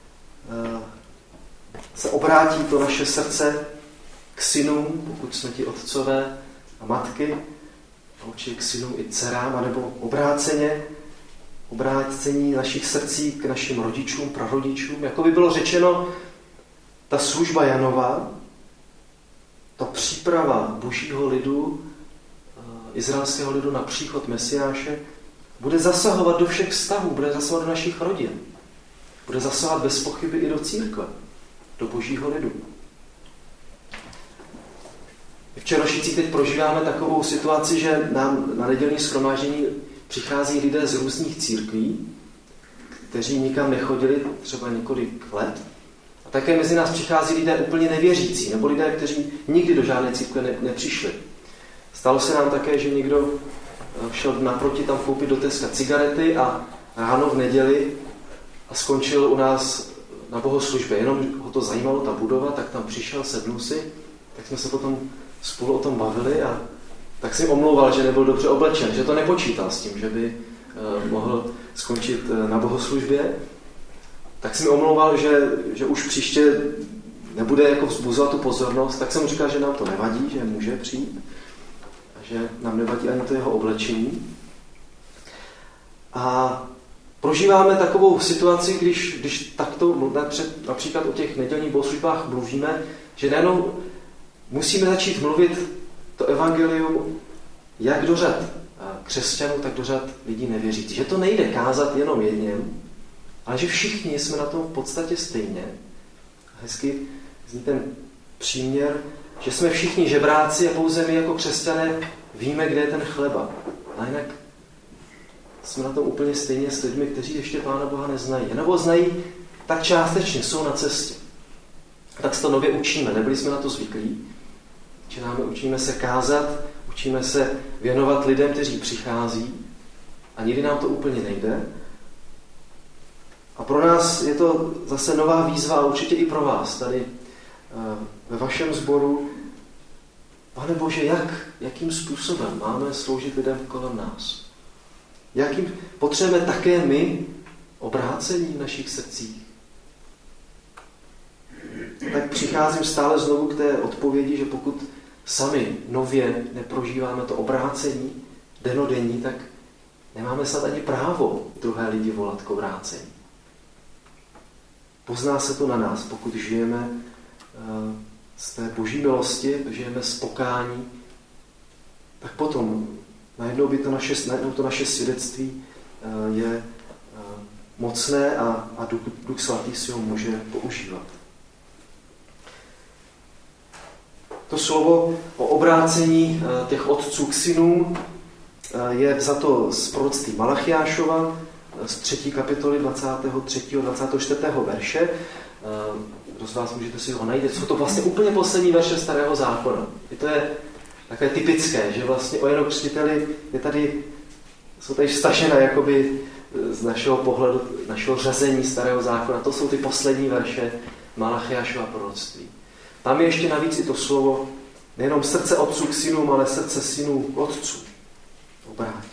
[SPEAKER 2] se obrátí to naše srdce k synům, pokud jsme ti otcové a matky, a určitě k synům i dcerám, anebo obráceně, obrácení našich srdcí k našim rodičům, prarodičům. Jako by bylo řečeno, ta služba Janova, ta příprava božího lidu, izraelského lidu na příchod Mesiáše, bude zasahovat do všech vztahů, bude zasahovat do našich rodin. Bude zasahovat bez pochyby i do církve, do božího lidu. V Čerošicích teď prožíváme takovou situaci, že nám na nedělní shromáždění přichází lidé z různých církví, kteří nikam nechodili třeba několik let. A také mezi nás přichází lidé úplně nevěřící, nebo lidé, kteří nikdy do žádné církve ne, nepřišli. Stalo se nám také, že někdo šel naproti tam koupit do Teska cigarety a ráno v neděli a skončil u nás na bohoslužbě. Jenom ho to zajímalo, ta budova, tak tam přišel, sednul si, tak jsme se potom spolu o tom bavili a tak si omlouval, že nebyl dobře oblečen, že to nepočítal s tím, že by uh, mohl skončit uh, na bohoslužbě. Tak si mi omlouval, že, že už příště nebude jako vzbuzovat tu pozornost, tak jsem mu říkal, že nám to nevadí, že může přijít a že nám nevadí ani to jeho oblečení. A prožíváme takovou situaci, když, když takto například o těch nedělních bohoslužbách mluvíme, že najednou musíme začít mluvit to evangelium jak do řad křesťanů, tak do řad lidí nevěřících. Že to nejde kázat jenom jedním, ale že všichni jsme na tom v podstatě stejně. Hezky zní ten příměr, že jsme všichni žebráci a pouze my jako křesťané víme, kde je ten chleba. A jinak jsme na tom úplně stejně s lidmi, kteří ještě Pána Boha neznají. Nebo znají tak částečně, jsou na cestě. Tak se to nově učíme, nebyli jsme na to zvyklí. Učíme, učíme se kázat, učíme se věnovat lidem, kteří přichází a nikdy nám to úplně nejde. A pro nás je to zase nová výzva a určitě i pro vás tady ve vašem sboru. Pane Bože, jak, jakým způsobem máme sloužit lidem kolem nás? Jakým potřebujeme také my obrácení v našich srdcích? Tak přicházím stále znovu k té odpovědi, že pokud sami nově neprožíváme to obrácení denodenní, tak nemáme snad ani právo druhé lidi volat k obrácení. Pozná se to na nás, pokud žijeme z té boží milosti, žijeme z pokání, tak potom najednou, by to naše, najednou to naše svědectví je mocné a, a Duch, Duch Svatý si ho může používat. To slovo o obrácení těch otců k synům je vzato z proroctví Malachiášova z třetí kapitoly dvacátého třetího a dvacátého čtvrtého verše. Kdo z vás můžete si ho najít? Jsou to vlastně úplně poslední verše Starého zákona. I to je takové typické, že vlastně o Janu Křtiteli je tady, jsou tady vstažené jakoby z našeho pohledu, našeho řazení Starého zákona. To jsou ty poslední verše Malachiášova proroctví. Tam je ještě navíc i to slovo nejenom srdce otců k synům, ale srdce synů k otců. Obrátí.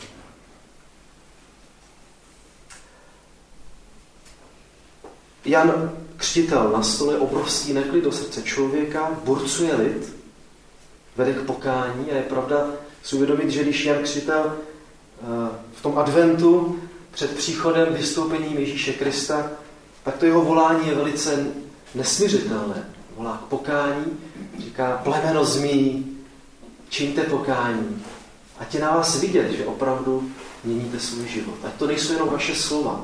[SPEAKER 2] Jan Křtitel nastoluje obrovský neklid do srdce člověka, burcuje lid, vede k pokání a je pravda si uvědomit, že když Jan Křtitel v tom adventu před příchodem vystoupením Ježíše Krista, tak to jeho volání je velice nesmiřitelné. Volá k pokání, říká plemeno zmí, čiňte pokání. Ať je na vás vidět, že opravdu měníte svůj život. Ať to nejsou jenom vaše slova.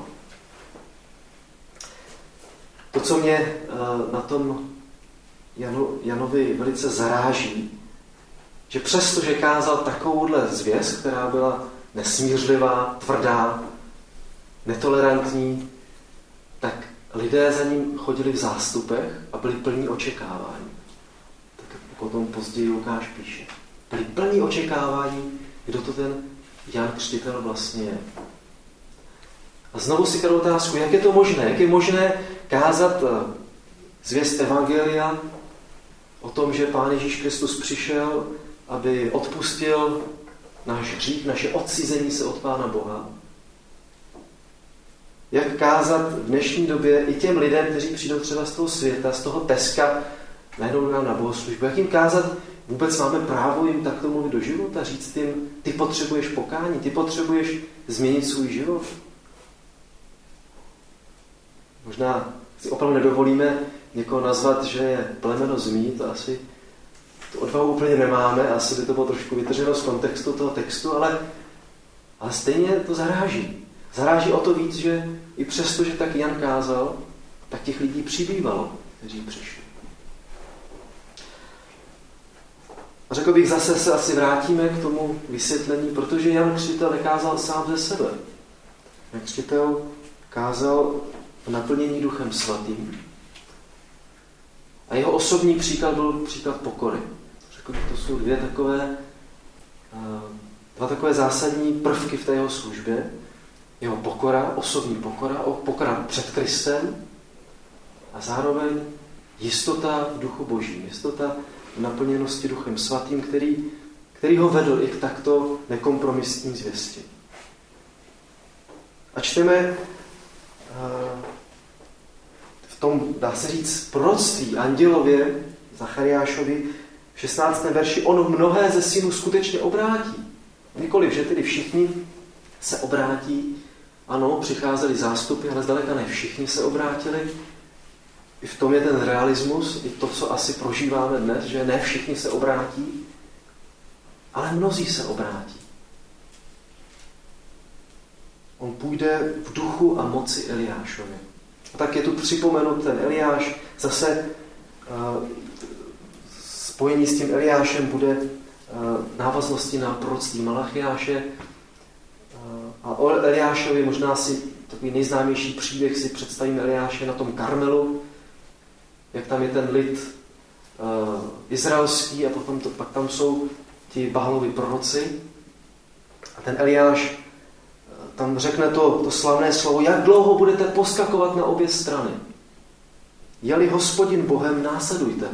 [SPEAKER 2] To, co mě na tom Janu, Janovi velice zaráží, že přesto, že kázal takovouhle zvěst, která byla nesmířlivá, tvrdá, netolerantní, tak lidé za ním chodili v zástupech a byli plní očekávání. Tak potom později Lukáš píše. Byli plní očekávání, kdo to ten Jan Křtitel vlastně je. A znovu si kladu otázku, jak je to možné? Jak je možné kázat zvěst evangelia o tom, že Pán Ježíš Kristus přišel, aby odpustil náš hřích, naše odcizení se od Pána Boha. jak kázat v dnešní době i těm lidem, kteří přijdou třeba z toho světa, z toho Teska, najednou nám na bohoslužbu. Jak jim kázat, vůbec máme právo jim takto mluvit do života, říct jim, ty potřebuješ pokání, ty potřebuješ změnit svůj život. Možná si opravdu nedovolíme někoho nazvat, že je plemeno zmí, to asi tu odvahu úplně nemáme, asi by to bylo trošku vytrženo z kontextu toho textu, ale, ale stejně to zaráží. Zaráží o to víc, že i přesto, že tak Jan kázal, tak těch lidí přibývalo, kteří přišli. A řekl bych, zase se asi vrátíme k tomu vysvětlení, protože Jan Křtitel nekázal sám ze sebe. Jan Křtitel kázal v naplnění Duchem Svatým a jeho osobní příklad byl příklad pokory. Řekl bych, to jsou dvě takové, dva takové zásadní prvky v té jeho službě. Jeho pokora, osobní pokora, pokora před Kristem a zároveň jistota v duchu božím, jistota v naplněnosti Duchem Svatým, který, který ho vedl i k takto nekompromisní zvěsti. A čteme v tom, dá se říct, proroctví andělově Zachariášovi v šestnáctém verši, on mnohé ze synů skutečně obrátí. Nikoliv, že tedy všichni se obrátí, ano, přicházeli zástupy, ale zdaleka ne všichni se obrátili. I v tom je ten realismus, i to, co asi prožíváme dnes, že ne všichni se obrátí, ale mnozí se obrátí. On půjde v duchu a moci Eliášovi. A tak je tu připomenut ten Eliáš, zase uh, spojení s tím Eliášem bude uh, návaznosti na proroctví Malachiáše. Uh, a o Eliášovi možná si takový nejznámější příběh si představíme Eliáše na tom Karmelu, jak tam je ten lid uh, izraelský a potom to, pak tam jsou ti Baalovi proroci. A ten Eliáš tam řekne to, to slavné slovo, jak dlouho budete poskakovat na obě strany. Je-li Hospodin Bohem, následujte.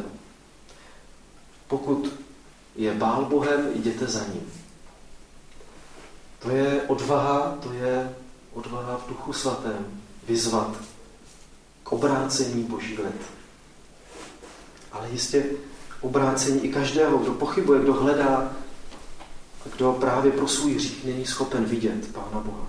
[SPEAKER 2] Pokud je Bál Bohem, jděte za ním. To je odvaha, to je odvaha v Duchu Svatém vyzvat k obrácení boží lid. Ale jistě obrácení i každého, kdo pochybuje, kdo hledá, kdo právě pro svůj hřích není schopen vidět Pána Boha.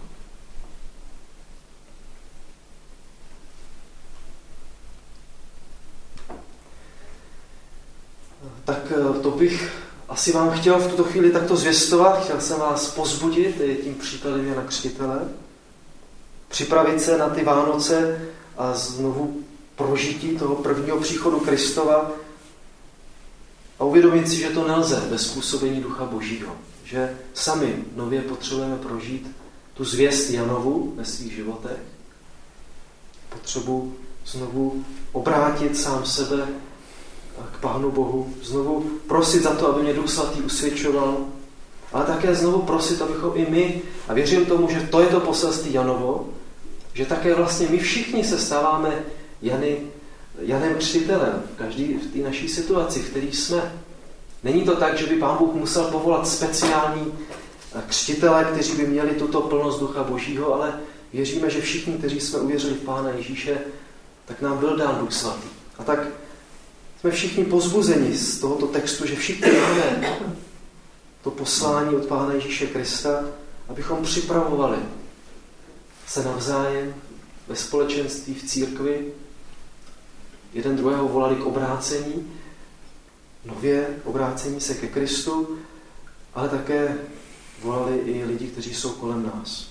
[SPEAKER 2] Tak to bych asi vám chtěl v tuto chvíli takto zvěstovat. Chtěl jsem vás pozbudit tím příkladem Jana Křtitele. Připravit se na ty Vánoce a znovu prožití toho prvního příchodu Kristova a uvědomit si, že to nelze bez působení Ducha Božího. Že sami nově potřebujeme prožít tu zvěst Janovu ve svých životech. Potřebu znovu obrátit sám sebe k Pánu Bohu, znovu prosit za to, aby mě Duch Svatý usvědčoval, ale také znovu prosit, abychom i my, a věřím tomu, že to je to poselství Janovo, že také vlastně my všichni se stáváme Jany, Janem Křtitelem, každý v té naší situaci, v které jsme. Není to tak, že by Pán Bůh musel povolat speciální křtitele, kteří by měli tuto plnost Ducha Božího, ale věříme, že všichni, kteří jsme uvěřili v Pána Ježíše, tak nám byl dán Duch Svatý. A tak jsme všichni pozbuzeni z tohoto textu, že všichni máme to poslání od Pána Ježíše Krista, abychom připravovali se navzájem ve společenství, v církvi, jeden druhého volali k obrácení, nově obrácení se ke Kristu, ale také volali i lidi, kteří jsou kolem nás.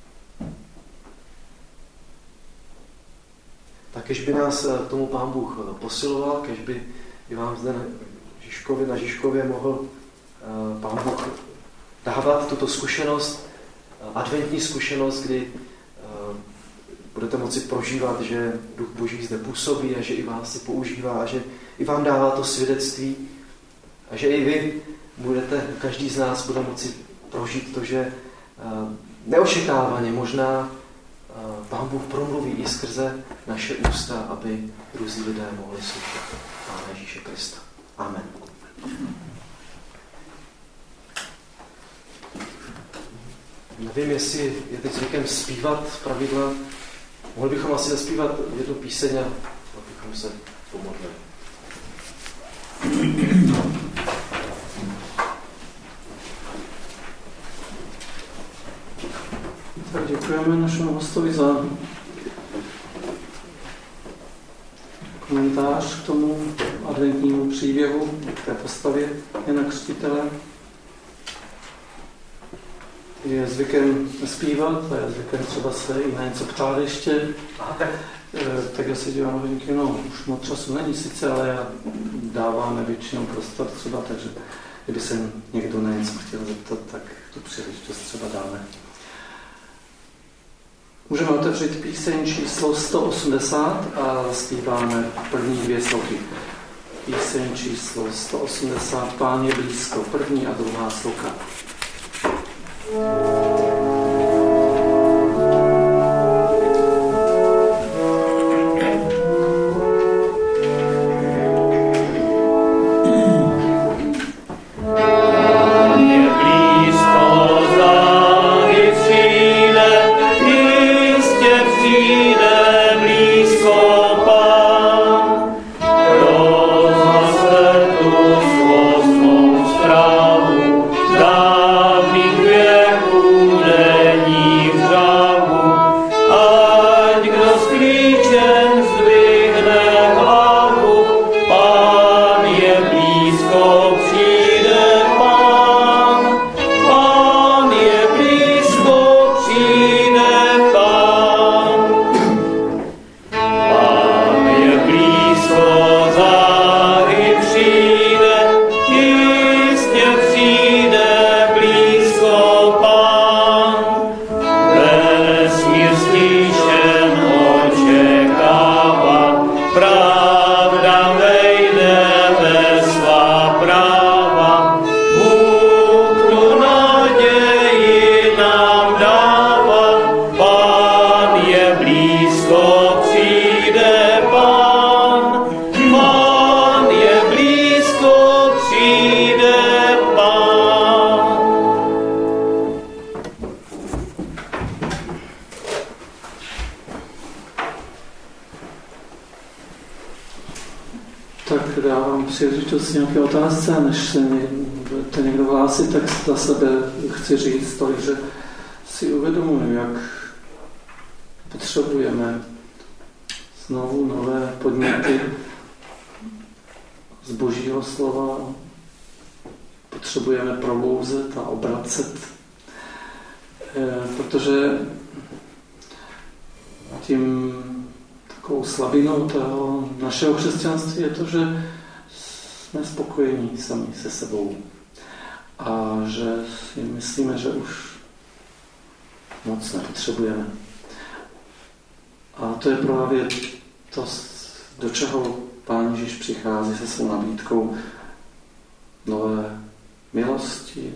[SPEAKER 2] Tak kež by nás k tomu Pán Bůh posiloval, kež by i vám zde na Žižkově, na Žižkově mohl Pán Bůh dávat tuto zkušenost, adventní zkušenost, kdy budete moci prožívat, že Duch Boží zde působí a že i vás si používá a že i vám dává to svědectví a že i vy budete, každý z nás bude moci prožít to, že neočekávaně možná Pán Bůh promluví i skrze naše ústa, aby druzí lidé mohli slyšet Pána Ježíše Krista. Amen. Nevím, jestli je teď zvykem zpívat pravidla Mohli bychom asi zaspívat jednu píseň a abychom se pomodlili.
[SPEAKER 1] Tak děkujeme našemu hostovi za komentář k tomu adventnímu příběhu, k té postavě Jana Křtitele. Je zvykem zpívat a je zvykem třeba se i na něco ptát ještě.
[SPEAKER 2] Aha, tak.
[SPEAKER 1] Tak já se dívám hodinky, no už moc času není sice, ale já dáváme většinou prostor třeba, takže kdyby se někdo na něco chtěl zeptat, tak tu příležitost třeba dáme. Můžeme otevřít píseň číslo sto osmdesát a zpíváme první dvě sloky. Píseň číslo sto osmdesát, Pán je blízko, první a druhá sloka. Příležitost nějaké otázce, než se budete někdo hlásit, tak za sebe chci říct tolik, že si uvědomuji, jak potřebujeme znovu nové podněty z Božího slova, potřebujeme probouzet a obracet, protože tím takovou slabinou toho našeho křesťanství je to, že jsme spokojení sami se sebou a že si myslíme, že už moc nepotřebujeme. A to je právě to, do čeho Pán Ježíš přichází se svou nabídkou nové milosti,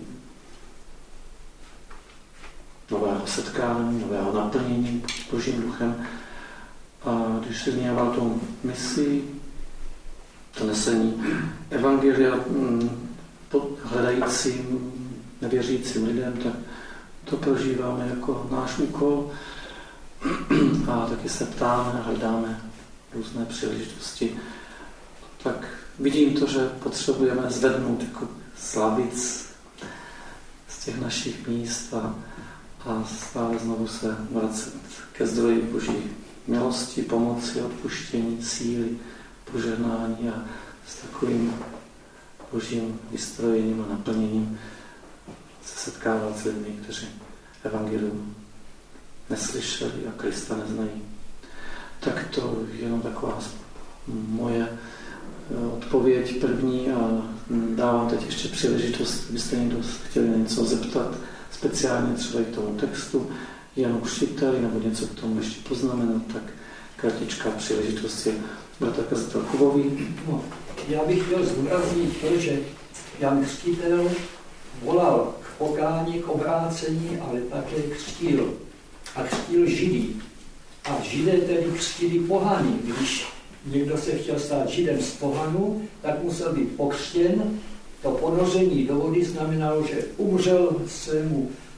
[SPEAKER 1] nového setkání, nového naplnění Božím duchem. A když se zněvá tou misí, to nesení evangelia hledajícím, nevěřícím lidem, tak to prožíváme jako náš úkol a taky se ptáme, hledáme různé příležitosti. Tak vidím to, že potřebujeme zvednout jako slavic z těch našich míst a, a stále znovu se vracet ke zdroji Boží milosti, pomoci, odpuštění, síly, požehnání a s takovým Božím vystrojením a naplněním se setkávat s lidmi, kteří evangelium neslyšeli a Krista neznají. Tak to je jenom taková moje odpověď první a dávám teď ještě příležitost, kdybyste někdo chtěli něco zeptat, speciálně třeba i k tomu textu Janu Křtiteli nebo něco k tomu ještě poznamenat, tak kratičká příležitost je bratr kazatel Kubový.
[SPEAKER 3] No, já bych chtěl zdůraznit to, že Jan Křtitel volal k pokání, k obrácení, ale také křtil. A křtil Židy. A Židé tedy křtili pohany. Když někdo se chtěl stát Židem z pohanu, tak musel být pokřtěn. To ponoření do vody znamenalo, že umřel svému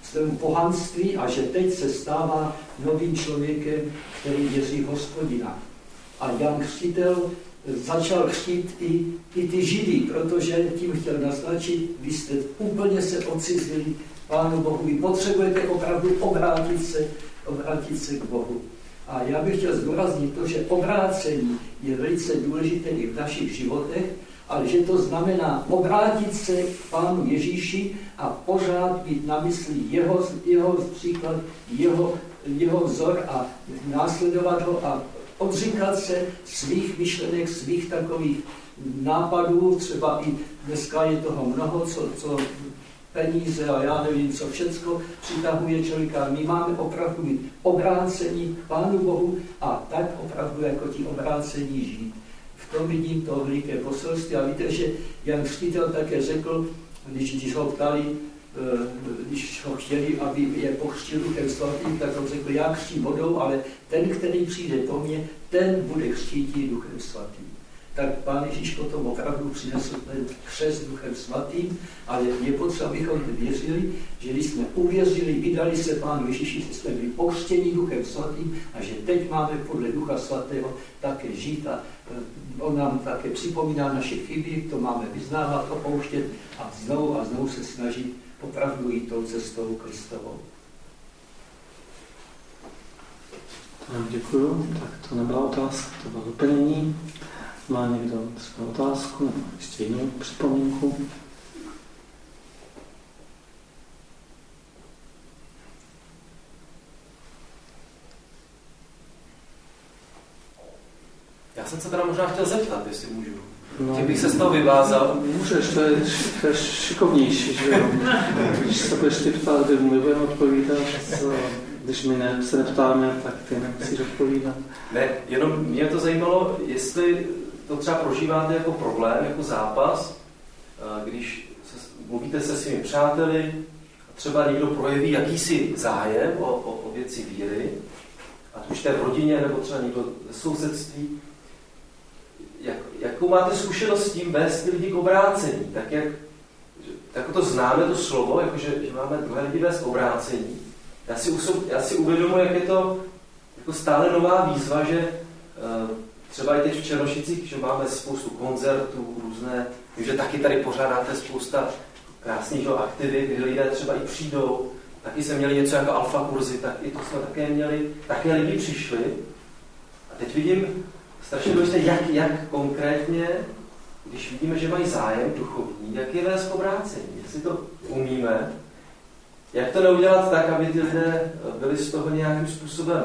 [SPEAKER 3] svému pohanství a že teď se stává novým člověkem, který věří v Hospodina. A Jan Křtitel začal křtít i, i ty Židy, protože tím chtěl naznačit, vy jste úplně se odcizili Pánu Bohu, vy potřebujete opravdu obrátit se, obrátit se k Bohu. A já bych chtěl zdůraznit to, že obrácení je velice důležité i v našich životech, ale že to znamená obrátit se k Pánu Ježíši a pořád být na mysli jeho, jeho příklad, jeho, jeho vzor a následovat ho a odříkat se svých myšlenek, svých takových nápadů, třeba i dneska je toho mnoho, co, co peníze a já nevím, co všecko přitahuje člověka. My máme opravdu být obrácení k Pánu Bohu a tak opravdu jako ti obrácení žít. V tom vidím to veliké poselství a víte, že Jan Křtitel také řekl, když, když ho ptali, když ho chtěli, aby je pokřtil Duchem Svatým, tak on řekl, já křtím vodou, ale ten, který přijde po mně, ten bude křtít Duchem Svatým. Tak Pán Ježíš potom opravdu přinesl ten křest Duchem Svatým, ale je potřeba, abychom věřili, že když jsme uvěřili, vydali se Pánu Ježíši, že jsme byli pokřtěni Duchem Svatým a že teď máme podle Ducha Svatého také žít a on nám také připomíná naše chyby, to máme vyznávat, opouštět a znovu a znovu se snažit opravdu jít tou cestou Kristovou.
[SPEAKER 1] Děkuju. Tak to nebyla otázka, to bylo doplnění. Má někdo třeba otázku nebo ještě jinou připomínku?
[SPEAKER 2] Já jsem se teda možná chtěl zeptat, jestli můžu.
[SPEAKER 1] No,
[SPEAKER 2] Tím bych se z toho vyvázal.
[SPEAKER 1] Můžeš, to je, to je šikovnější, že jo. Když se budeš ty ptát, kdy my budeme odpovídat, když my ne, se neptáme, tak ty nemusíš odpovídat.
[SPEAKER 2] Ne, jenom mě to zajímalo, jestli to třeba prožíváte jako problém, jako zápas, když se, mluvíte se svými přáteli, třeba někdo projeví jakýsi zájem o, o, o věci víry, ať už to je v rodině, nebo třeba někdo ze sousedství. Jak, jakou máte zkušenost s tím vést ty lidi k obrácení? Tak jak, jako to známe, to slovo, jakože, že máme druhé lidi vést k obrácení. Já si, usob, já si uvědomuji, jak je to jako stále nová výzva, že uh, třeba i teď v Černošicích, že máme spoustu koncertů, různé, že taky tady pořádáte spousta krásných aktivit, kdy lidé třeba i přijdou, taky jsme měli něco jako alfa kurzy, tak i to jsme také měli, také lidi přišli. A teď vidím strašně důležité, jak, jak konkrétně, když vidíme, že mají zájem duchovní, jak je vést k obrácení, jestli to umíme, jak to neudělat tak, aby ty lidé byli z toho nějakým způsobem,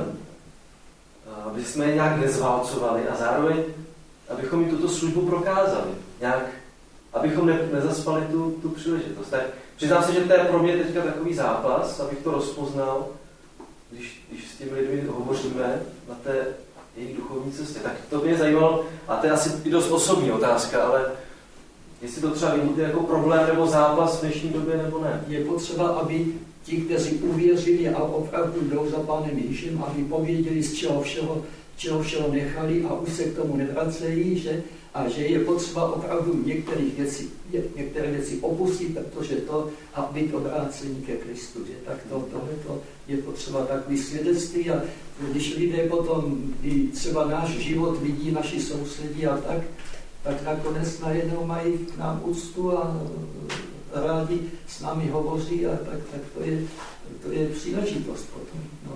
[SPEAKER 2] aby jsme je nějak nezválcovali a zároveň, abychom jim tuto službu prokázali. Nějak, abychom ne, nezaspali tu, tu příležitost. Tak přiznám se, že to je pro mě teďka takový zápas, abych to rozpoznal, když, když s těmi lidmi hovoříme na té jejich duchovní cestě. Tak to mě zajímalo, a to je asi i dost osobní otázka, ale jestli to třeba vidíte jako problém nebo zápas v dnešní době, nebo ne.
[SPEAKER 3] Je potřeba, aby ti, kteří uvěřili a opravdu jdou za Pánem Ježíšem, aby pověděli, z čeho všeho, čeho všeho nechali a už se k tomu nevracejí, že? A že je potřeba opravdu některých věcí, některé věci opustit, protože to a být obrácení ke Kristu. Že? Tak to, tohleto je potřeba takový svědectví a když lidé potom i třeba náš život vidí, naši sousedí a tak, tak nakonec najednou mají k nám úctu a rádi s námi hovoří a tak, tak to, je, to je příležitost potom. No.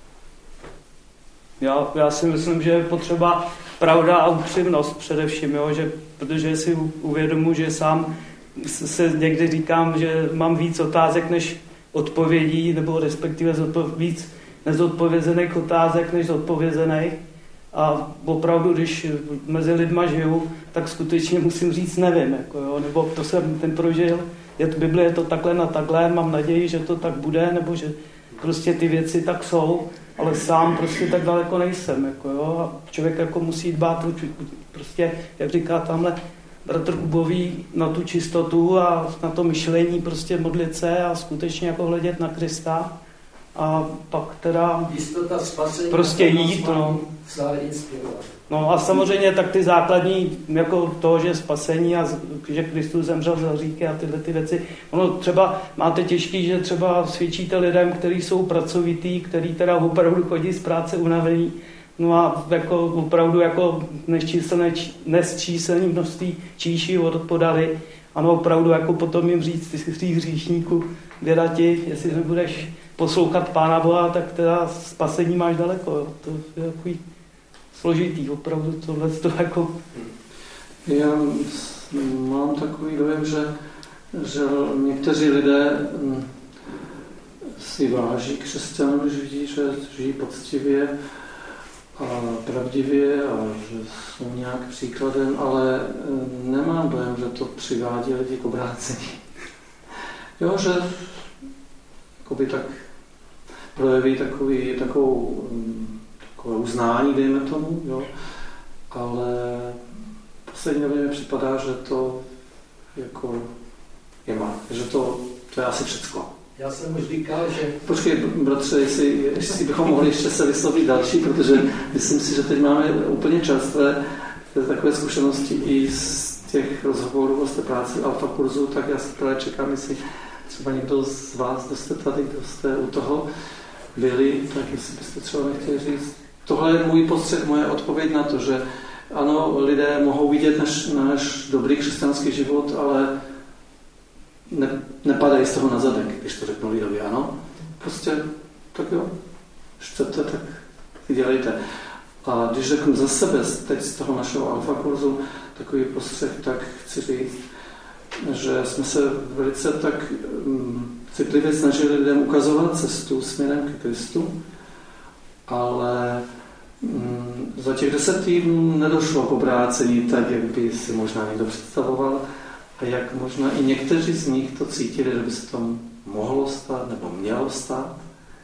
[SPEAKER 4] Já, já si myslím, že je potřeba pravda a upřímnost především, jo, že, protože si uvědomuji, že sám se někdy říkám, že mám víc otázek než odpovědí, nebo respektive víc nezodpovězených otázek než zodpovězených. A opravdu, když mezi lidma žiju, tak skutečně musím říct nevím, jako jo, nebo to jsem ten prožil, je to Bible, je to takhle na takhle, mám naději, že to tak bude, nebo že prostě ty věci tak jsou, ale sám prostě tak daleko nejsem, jako jo, a člověk jako musí dbát prostě, jak říká tamhle bratr Kubový, na tu čistotu a na to myšlení, prostě modlit se a skutečně jako hledět na Krista a pak teda
[SPEAKER 3] jistota spasení
[SPEAKER 4] prostě jít, no. No a samozřejmě tak ty základní, jako to, že spasení a že Kristus zemřel za hříchy a tyhle ty věci. Ono třeba máte těžký, že třeba svědčíte lidem, kteří jsou pracovitý, kteří teda opravdu chodí z práce unavení. No a jako opravdu jako nesčíselné, nesčíselné množství číši odpodali. Ano, opravdu jako potom jim říct, ty jsi hříšníku, věda ti, jestli nebudeš poslouchat Pána Boha, tak teda spasení máš daleko. Jo. To je takový složitý, opravdu tohle to jako...
[SPEAKER 1] Já mám takový dojem, že, že někteří lidé si váží křesťanů, když vidí, že žijí poctivě a pravdivě a že jsou nějak příkladem, ale nemám dojem, že to přivádí lidi k obrácení. Jo, že jakoby tak projeví takový, takovou, takové uznání, dejme tomu, jo, ale poslední době mi připadá, že to jako je má, že to, to je asi všecko.
[SPEAKER 3] Já jsem už říkal, že...
[SPEAKER 1] Počkej, bratře, jestli, jestli bychom mohli ještě se vyslovit další, protože myslím si, že teď máme úplně čerstvé takové zkušenosti i z těch rozhovorů z té práce alfa kurzu, tak já se právě čekám, jestli třeba někdo z vás, kdo jste tady, kdo jste u toho byli, tak jestli byste třeba nechtěli říct. Tohle je můj postřeh, moje odpověď na to, že ano, lidé mohou vidět náš, náš dobrý křesťanský život, ale ne, nepadají z toho na zadek, když to řeknu lidově, ano. Prostě, tak jo, chcete, tak dělejte. A když řeknu za sebe, teď z toho našeho alfa kurzu, takový postřeh, tak chci říct, že jsme se velice tak um, citlivě snažili lidem ukazovat cestu směrem ke Kristu, ale um, za těch deset týdnů nedošlo k obrácení tak, jak by si možná někdo představoval a jak možná i někteří z nich to cítili, že by se to mohlo stát nebo mělo stát.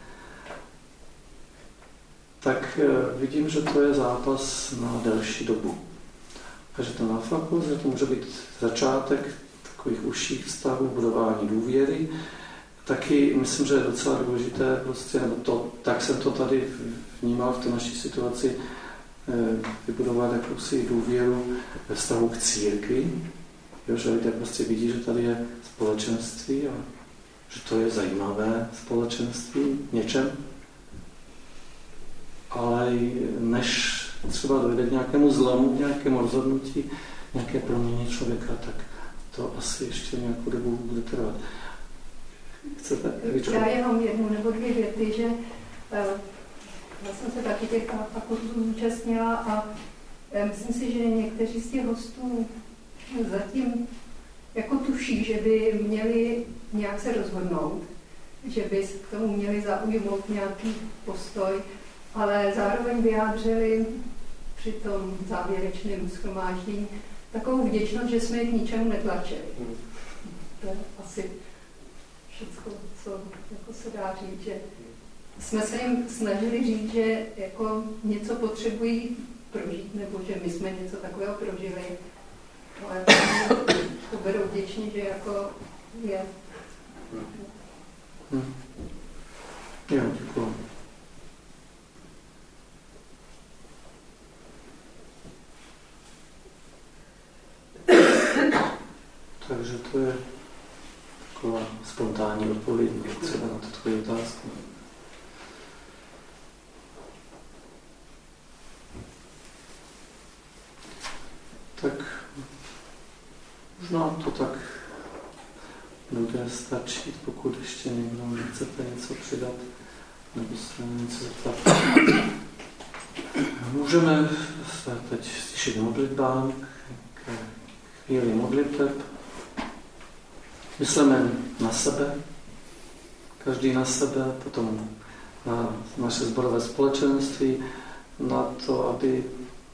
[SPEAKER 1] Tak uh, vidím, že to je zápas na delší dobu. A že ten alfa kurz, že to může být začátek takových užších vztahů, budování důvěry. Taky myslím, že je docela důležité, prostě, nebo to, tak jsem to tady vnímal v té naší situaci, vybudovat jakousi důvěru ve vztahu k církvi, jo, že lidé prostě vidí, že tady je společenství a že to je zajímavé společenství v něčem, ale než třeba dojde k nějakému zlomu, k nějakému rozhodnutí, nějaké proměně člověka, tak to asi ještě nějakou dobu bude trvat. Chcete?
[SPEAKER 5] Já jenom jednu nebo dvě věty, že já jsem se taky těch kurzů zúčastnila a myslím si, že někteří z těch hostů zatím jako tuší, že by měli nějak se rozhodnout, že by k tomu měli zaujmout nějaký postoj, ale zároveň vyjádřili při tom závěrečném shromáždění takovou vděčnost, že jsme je k ničemu netlačili. To je asi všechno, co jako se dá říct, že jsme se jim snažili říct, že jako něco potřebují prožít, nebo že my jsme něco takového prožili. Ale to berou vděčně, že jako je.
[SPEAKER 1] Hmm. Jo, děkuji. Takže to je taková spontánní odpověď třeba na tu tvoji otázku. Tak možná to tak bude stačit, pokud ještě někdo chcete něco přidat nebo se něco zeptat. Můžeme se teď stišit modlitbám, k chvíli modliteb. Myslíme na sebe, každý na sebe, potom na naše sborové společenství, na to, aby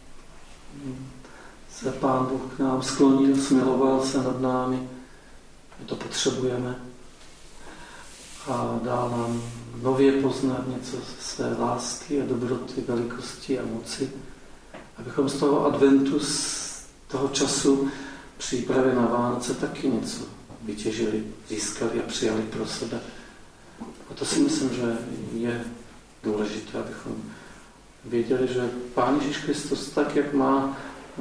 [SPEAKER 1] se Pán Bůh k nám sklonil, smiloval se nad námi, my to potřebujeme a dál nám nově poznat něco ze své lásky a dobroty, velikosti a moci, abychom z toho adventu, z toho času přípravy na Vánoce taky něco vytěžili, získali a přijali pro sebe. A to si myslím, že je důležité, abychom věděli, že Pán Ježíš Kristus tak, jak má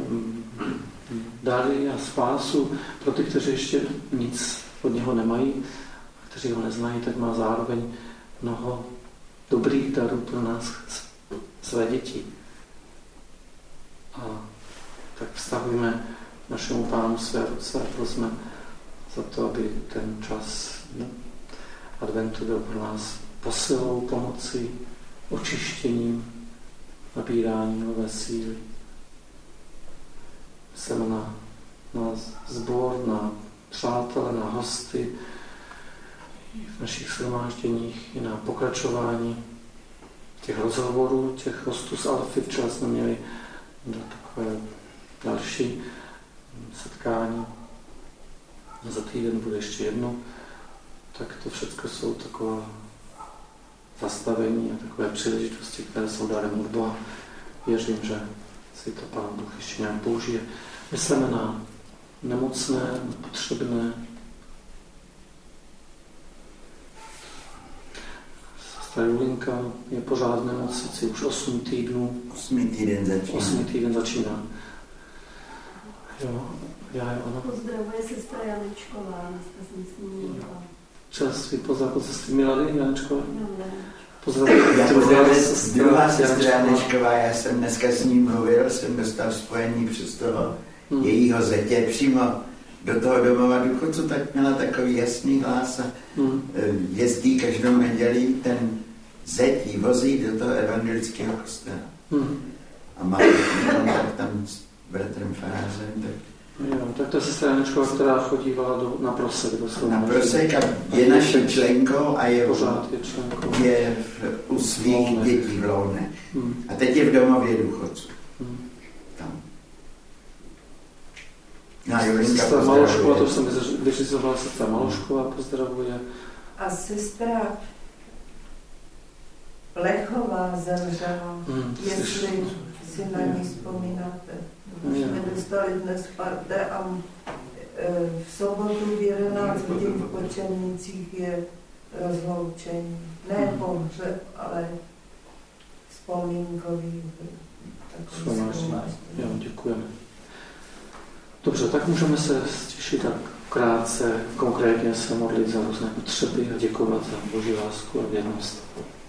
[SPEAKER 1] dary a spásu pro ty, kteří ještě nic od něho nemají, kteří ho neznají, tak má zároveň mnoho dobrých darů pro nás, své děti. A tak vztahujeme našemu Pánu své ruce a prosme za to, aby ten čas adventu byl pro nás posilou, pomocí, očištěním, nabíráním nové síly. Myslíme na, na sbor, na přátele, na hosty v našich shromážděních i na pokračování těch rozhovorů, těch hostů z Alfy. Včera jsme měli takové další setkání. Za týden bude ještě jedno. Tak to všechno jsou taková zastavení a takové příležitosti, které jsou dárem od Boha. Věřím, že si to Pán Bůh ještě nějak použije. Myslíme na nemocné, na potřebné. Sestra Julinka je pořád v nemocnici už osm týdnů.
[SPEAKER 6] Osmý týden začíná.
[SPEAKER 1] Osmý týden začíná. Jo, já je ono.
[SPEAKER 5] Pozdravuje sestra Janečková, jste jsem s ní měla.
[SPEAKER 1] Čerství pozdrav od sestry Milady Janečkové.
[SPEAKER 5] No, ne.
[SPEAKER 1] Pozdravuje.
[SPEAKER 6] Já pozdravuje druhá sestra Janečková, já jsem dneska s ním mluvil, jsem dostal spojení přes toho hmm. jejího zetě přímo do toho domova důchodců, tak měla takový jasný hlas a hmm. jezdí každou neděli, ten zet jí vozí do toho evangelického kostela. Hmm. A má kontakt tam s bratrem farářem, tak
[SPEAKER 1] Jo, tak to je sestra Janečková, která chodívala do, na prosek. Do
[SPEAKER 6] na prosek a je naší členkou a je,
[SPEAKER 1] pořád je, členkou.
[SPEAKER 6] je v, u svých Lounech. dětí v Lounech.
[SPEAKER 1] Hmm.
[SPEAKER 6] A teď je v domově důchodců.
[SPEAKER 1] Hmm.
[SPEAKER 6] Tam. No, Julinka
[SPEAKER 1] sestra Malošková, to jsem vyřizovala, sestra Malošková pozdravuje.
[SPEAKER 7] A sestra Lechová zemřela, hmm, jestli si na ní vzpomínáte. My jsme dostali dnes parte a v sobotu v jedenáct hodin v Počernicích je rozloučení. Ne pohřeb, ale vzpomínkový.
[SPEAKER 1] Jo, děkujeme. Dobře, tak můžeme se stěšit tak krátce, konkrétně se modlit za různé potřeby a děkovat za Boží lásku a věrnost.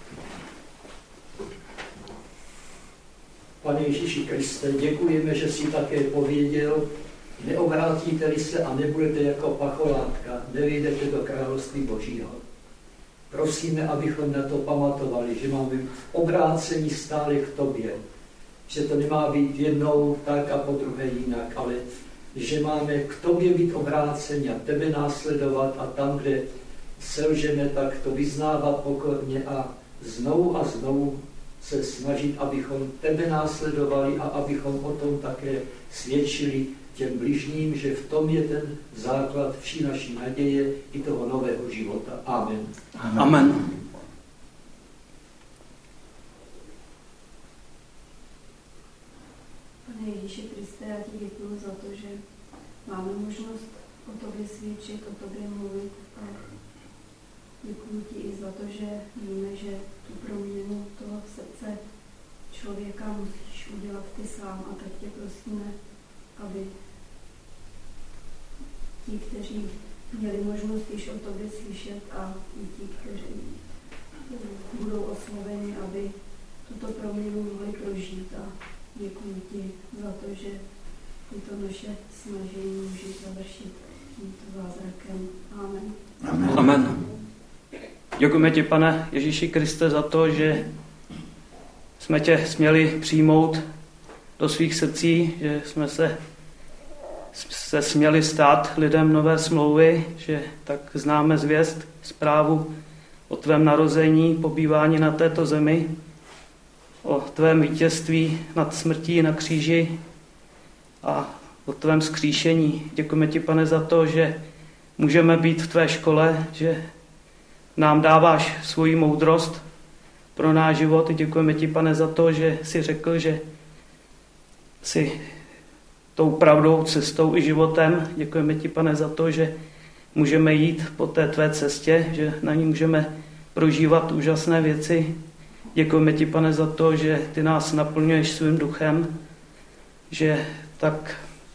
[SPEAKER 3] Pane Ježíši Kriste, děkujeme, že jsi také pověděl, neobrátíte-li se a nebudete jako pacholátka, nevyjdete do království Božího. Prosíme, abychom na to pamatovali, že máme obrácení stále k tobě, že to nemá být jednou tak a po druhé jinak, ale že máme k tobě být obráceni a tebe následovat a tam, kde selžeme, tak to vyznávat pokorně a znovu a znovu se snažit, abychom tebe následovali a abychom o tom také svědčili těm bližním, že v tom je ten základ vší naší naděje i toho nového života. Amen.
[SPEAKER 1] Amen. Amen.
[SPEAKER 5] Pane Ježíši Kriste, já ti děkuji za to, že máme možnost o tobě svědčit, o tobě mluvit. A děkuji ti i za to, že víme, že tu proměnu toho srdce člověka musíš udělat ty sám. A tak tě prosíme, aby ti, kteří měli možnost již o tobě slyšet a i ti, kteří budou osloveni, aby tuto proměnu mohli prožít. A děkuji ti za to, že tyto naše snažení můžeš završit tímto zázrakem. Amen.
[SPEAKER 6] Amen.
[SPEAKER 4] Amen. Děkujeme ti, Pane Ježíši Kriste, za to, že jsme tě směli přijmout do svých srdcí, že jsme se, se směli stát lidem nové smlouvy, že tak známe zvěst, zprávu o tvém narození, pobývání na této zemi, o tvém vítězství nad smrtí na kříži a o tvém vzkříšení. Děkujeme ti, Pane, za to, že můžeme být v tvé škole, že nám dáváš svoji moudrost pro náš život. Děkujeme ti, Pane, za to, že jsi řekl, že jsi tou pravdou, cestou i životem. Děkujeme ti, Pane, za to, že můžeme jít po té tvé cestě, že na ní můžeme prožívat úžasné věci. Děkujeme ti, Pane, za to, že ty nás naplňuješ svým duchem, že tak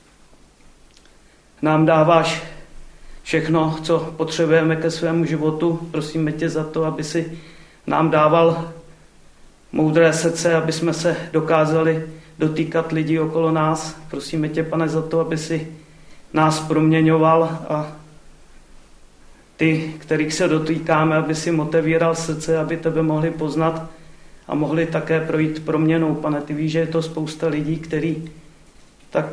[SPEAKER 4] nám dáváš všechno, co potřebujeme ke svému životu. Prosíme tě za to, aby si nám dával moudré srdce, aby jsme se dokázali dotýkat lidí okolo nás. Prosíme tě, Pane, za to, aby si nás proměňoval a ty, kterých se dotýkáme, aby si jim otevíral srdce, aby tebe mohli poznat a mohli také projít proměnou. Pane, ty víš, že je to spousta lidí, kteří tak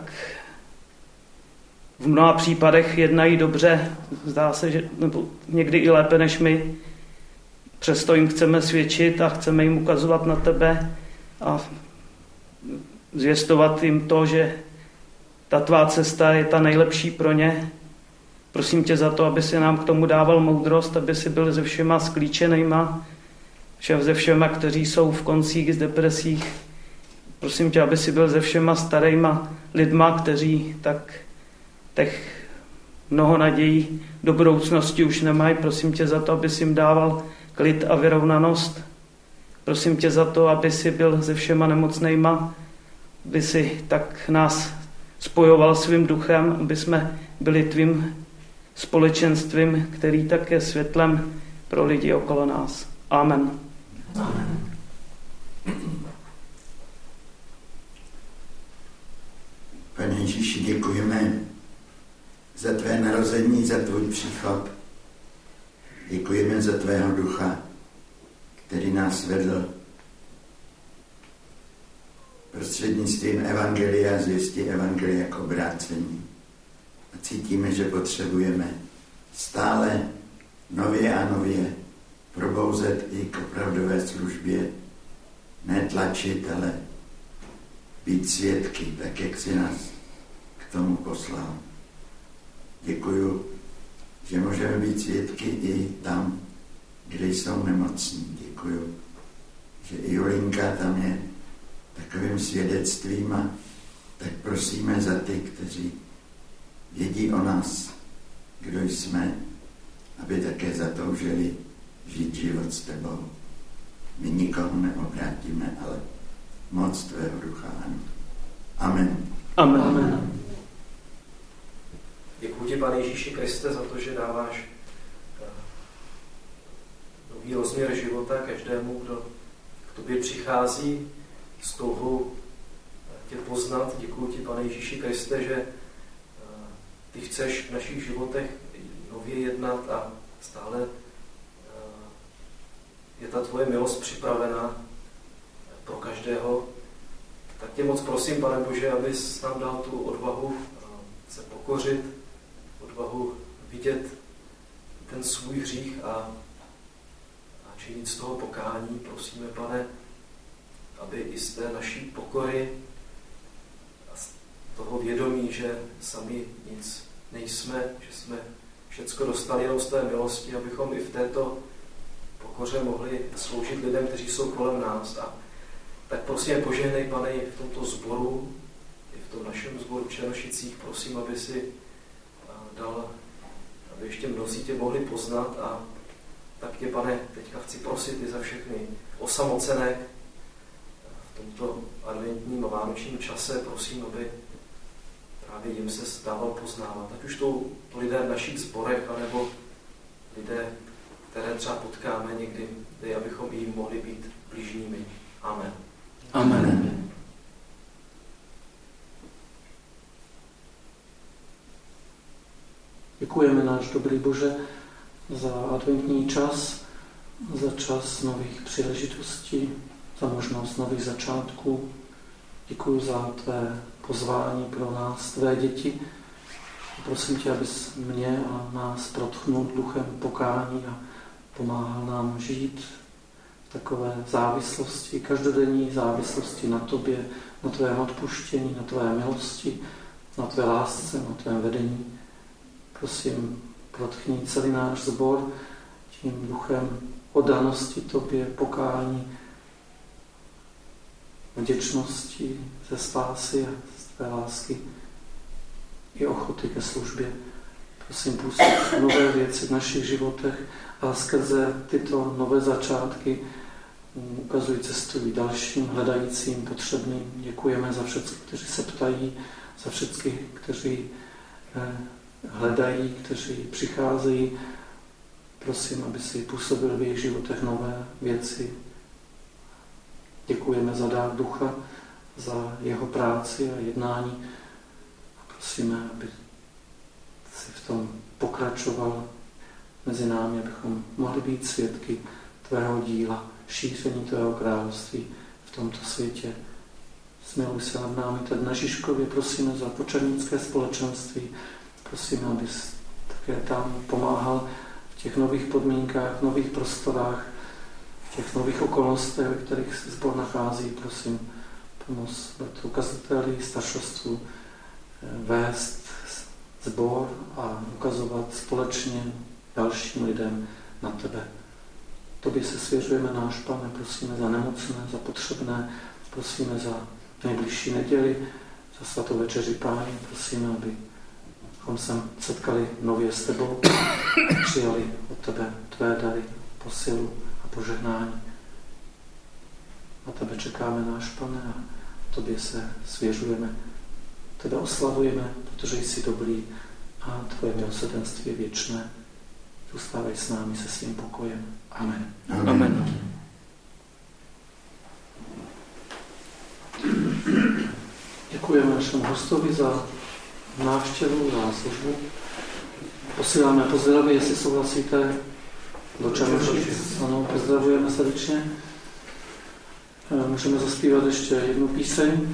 [SPEAKER 4] v mnoha případech jednají dobře, zdá se, že nebo někdy i lépe než my. Přesto jim chceme svědčit a chceme jim ukazovat na tebe a zvěstovat jim to, že ta tvá cesta je ta nejlepší pro ně. Prosím tě za to, aby si nám k tomu dával moudrost, aby si byl se všema sklíčenýma, se všema, kteří jsou v koncích, z depresích. Prosím tě, aby si byl se všema starýma lidma, kteří tak těch mnoho nadějí do budoucnosti už nemají. Prosím tě za to, aby si jim dával klid a vyrovnanost. Prosím tě za to, aby si byl se všema nemocnejma, aby si tak nás spojoval svým duchem, aby jsme byli tvým společenstvím, který tak je světlem pro lidi okolo nás. Amen.
[SPEAKER 6] Amen. Pane Ježíši, děkujeme za tvé narození, za tvůj příchod. Děkujeme za tvého ducha, který nás vedl prostřednictvím evangelia, zvěstí evangelia k obrácení. A cítíme, že potřebujeme stále nově a nově probouzet i k opravdové službě, ne tlačit, ale být svědky, tak jak jsi nás k tomu poslal. Děkuju, že můžeme být svědky i tam, kde jsou nemocní. Děkuju, že i Julinka tam je takovým svědectvím a tak prosíme za ty, kteří vědí o nás, kdo jsme, aby také zatoužili žít život s tebou. My nikoho neobrátíme, ale moc tvého ducha. Amen.
[SPEAKER 4] Amen. Amen.
[SPEAKER 2] Děkuji ti, Pane Ježíši Kriste, za to, že dáváš nový rozměr života každému, kdo k tobě přichází s touhou tě poznat. Děkuji ti, Pane Ježíši Kriste, že ty chceš v našich životech nově jednat a stále je ta tvoje milost připravená pro každého. Tak tě moc prosím, Pane Bože, abys nám dal tu odvahu se pokořit, odvahu vidět ten svůj hřích a, a činit z toho pokání. Prosíme, Pane, aby i z té naší pokory a z toho vědomí, že sami nic nejsme, že jsme všecko dostali jenom z té milosti, abychom i v této pokoře mohli sloužit lidem, kteří jsou kolem nás. A tak prosím, požehnej, Pane, i v tomto sboru, i v tom našem sboru v Černošicích, prosím, aby si dal, aby ještě mnozí tě mohli poznat a tak tě, Pane, teďka chci prosit i za všechny osamocené v tomto adventním a vánočním čase, prosím, aby právě jim se stával poznávat. Ať už to lidé v našich sborech, anebo lidé, které třeba potkáme někdy, kdy abychom jim mohli být bližními. Amen.
[SPEAKER 1] Amen. Děkujeme, náš dobrý Bože, za adventní čas, za čas nových příležitostí, za možnost nových začátků. Děkuji za tvé pozvání pro nás, tvé děti. Prosím tě, abys mě a nás protchnul duchem pokání a pomáhal nám žít v takové závislosti, každodenní závislosti na tobě, na tvém odpuštění, na tvé milosti, na tvé lásce, na tvém vedení. Prosím, protchni celý náš sbor tím duchem oddanosti tobě, pokání, vděčnosti ze spásy a z tvé lásky i ochoty ke službě. prosím, působit nové věci v našich životech a skrze tyto nové začátky ukazují cestu i dalším hledajícím, potřebným. Děkujeme za všechny, kteří se ptají, za všechny, kteří hledají, kteří přicházejí. Prosím, aby si působil v jejich životech nové věci. Děkujeme za dár ducha, za jeho práci a jednání. A prosíme, aby si v tom pokračoval mezi námi, abychom mohli být svědky tvého díla, šíření tvého království v tomto světě. Smiluj se nad námi teď na Žižkově, prosíme za počernické společenství, prosíme, abys také tam pomáhal v těch nových podmínkách, v nových prostorách, v těch nových okolnostech, ve kterých se sbor nachází. Prosím, pomoz bratru kazateli, staršostvu, vést sbor a ukazovat společně dalším lidem na tebe. Tobě se svěřujeme, náš Pane, prosíme za nemocné, za potřebné, prosíme za nejbližší neděli, za svatou večeři Páni, prosíme, abychom se setkali nově s tebou, přijali od tebe tvé dary, posilu a požehnání. Na tebe čekáme, náš Pane, a tobě se svěřujeme. Tebe oslavujeme, protože jsi dobrý a tvoje milosrdenství je věčné. Zůstávej s námi se svým pokojem. Amen.
[SPEAKER 6] Amen.
[SPEAKER 1] Amen. Děkujeme našemu hostovi za návštěvu, za službu. Posíláme pozdraví, jestli souhlasíte, do Černošic. Ano, pozdravujeme srdečně. Můžeme zaspívat ještě jednu píseň.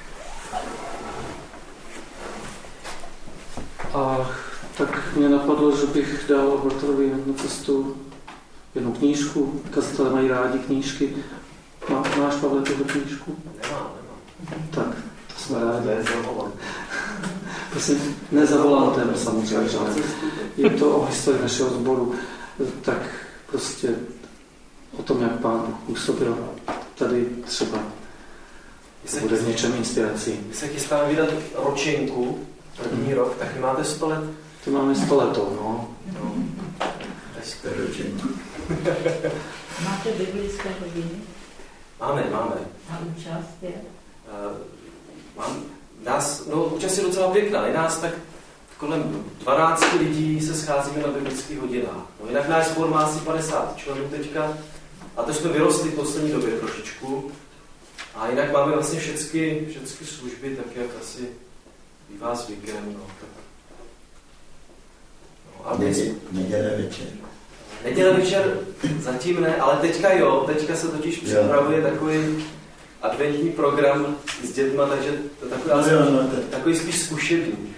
[SPEAKER 1] A tak mě napadlo, že bych dal bratrovi na cestu jednu knížku. Kazatelé mají rádi knížky. Má, máš, Pavle, tuhle knížku?
[SPEAKER 2] Nemám, nemám.
[SPEAKER 1] Tak, to jsme rádi. Prosím, ne za volantem samozřejmě, ale je to o historii našeho sboru. Tak prostě o tom, jak Pán Bůh působil. Tady třeba bude v něčem inspirací.
[SPEAKER 2] Když se chystáme vydat ročenku, první rok, tak vy máte sto let?
[SPEAKER 1] To máme sto letou, no.
[SPEAKER 2] no.
[SPEAKER 6] Sto ročenku.
[SPEAKER 7] Máte biblické hodiny?
[SPEAKER 2] Máme, máme.
[SPEAKER 7] A účast je?
[SPEAKER 2] Uh, mám, nás, no, účast je docela pěkná. Je nás tak kolem dvanáct lidí se scházíme na biblických hodinách. No, jinak náš sbor má asi padesát členů teďka. A to jsme vyrostli v poslední době trošičku. A jinak máme vlastně všechny, všechny služby, tak jak asi bývá zvykem. No, tak. No, a dnes...
[SPEAKER 6] Neděle večer.
[SPEAKER 2] Neděle večer zatím ne, ale teďka jo. Teďka se totiž připravuje takový adventní program s dětma, takže to je takový, no, jo, no, to... takový spíš zkušební.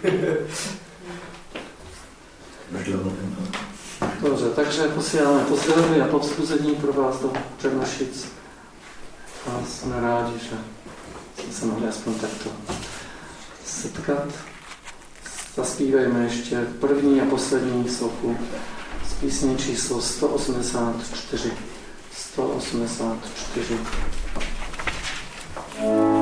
[SPEAKER 1] Dobře, takže posíláme pozdravy a povzbuzení pro vás do Černošic. A jsme rádi, že jsme se mohli aspoň takto setkat. Zaspívejme ještě první a poslední sloku z písně číslo sto osmdesát čtyři. sto osmdesát čtyři.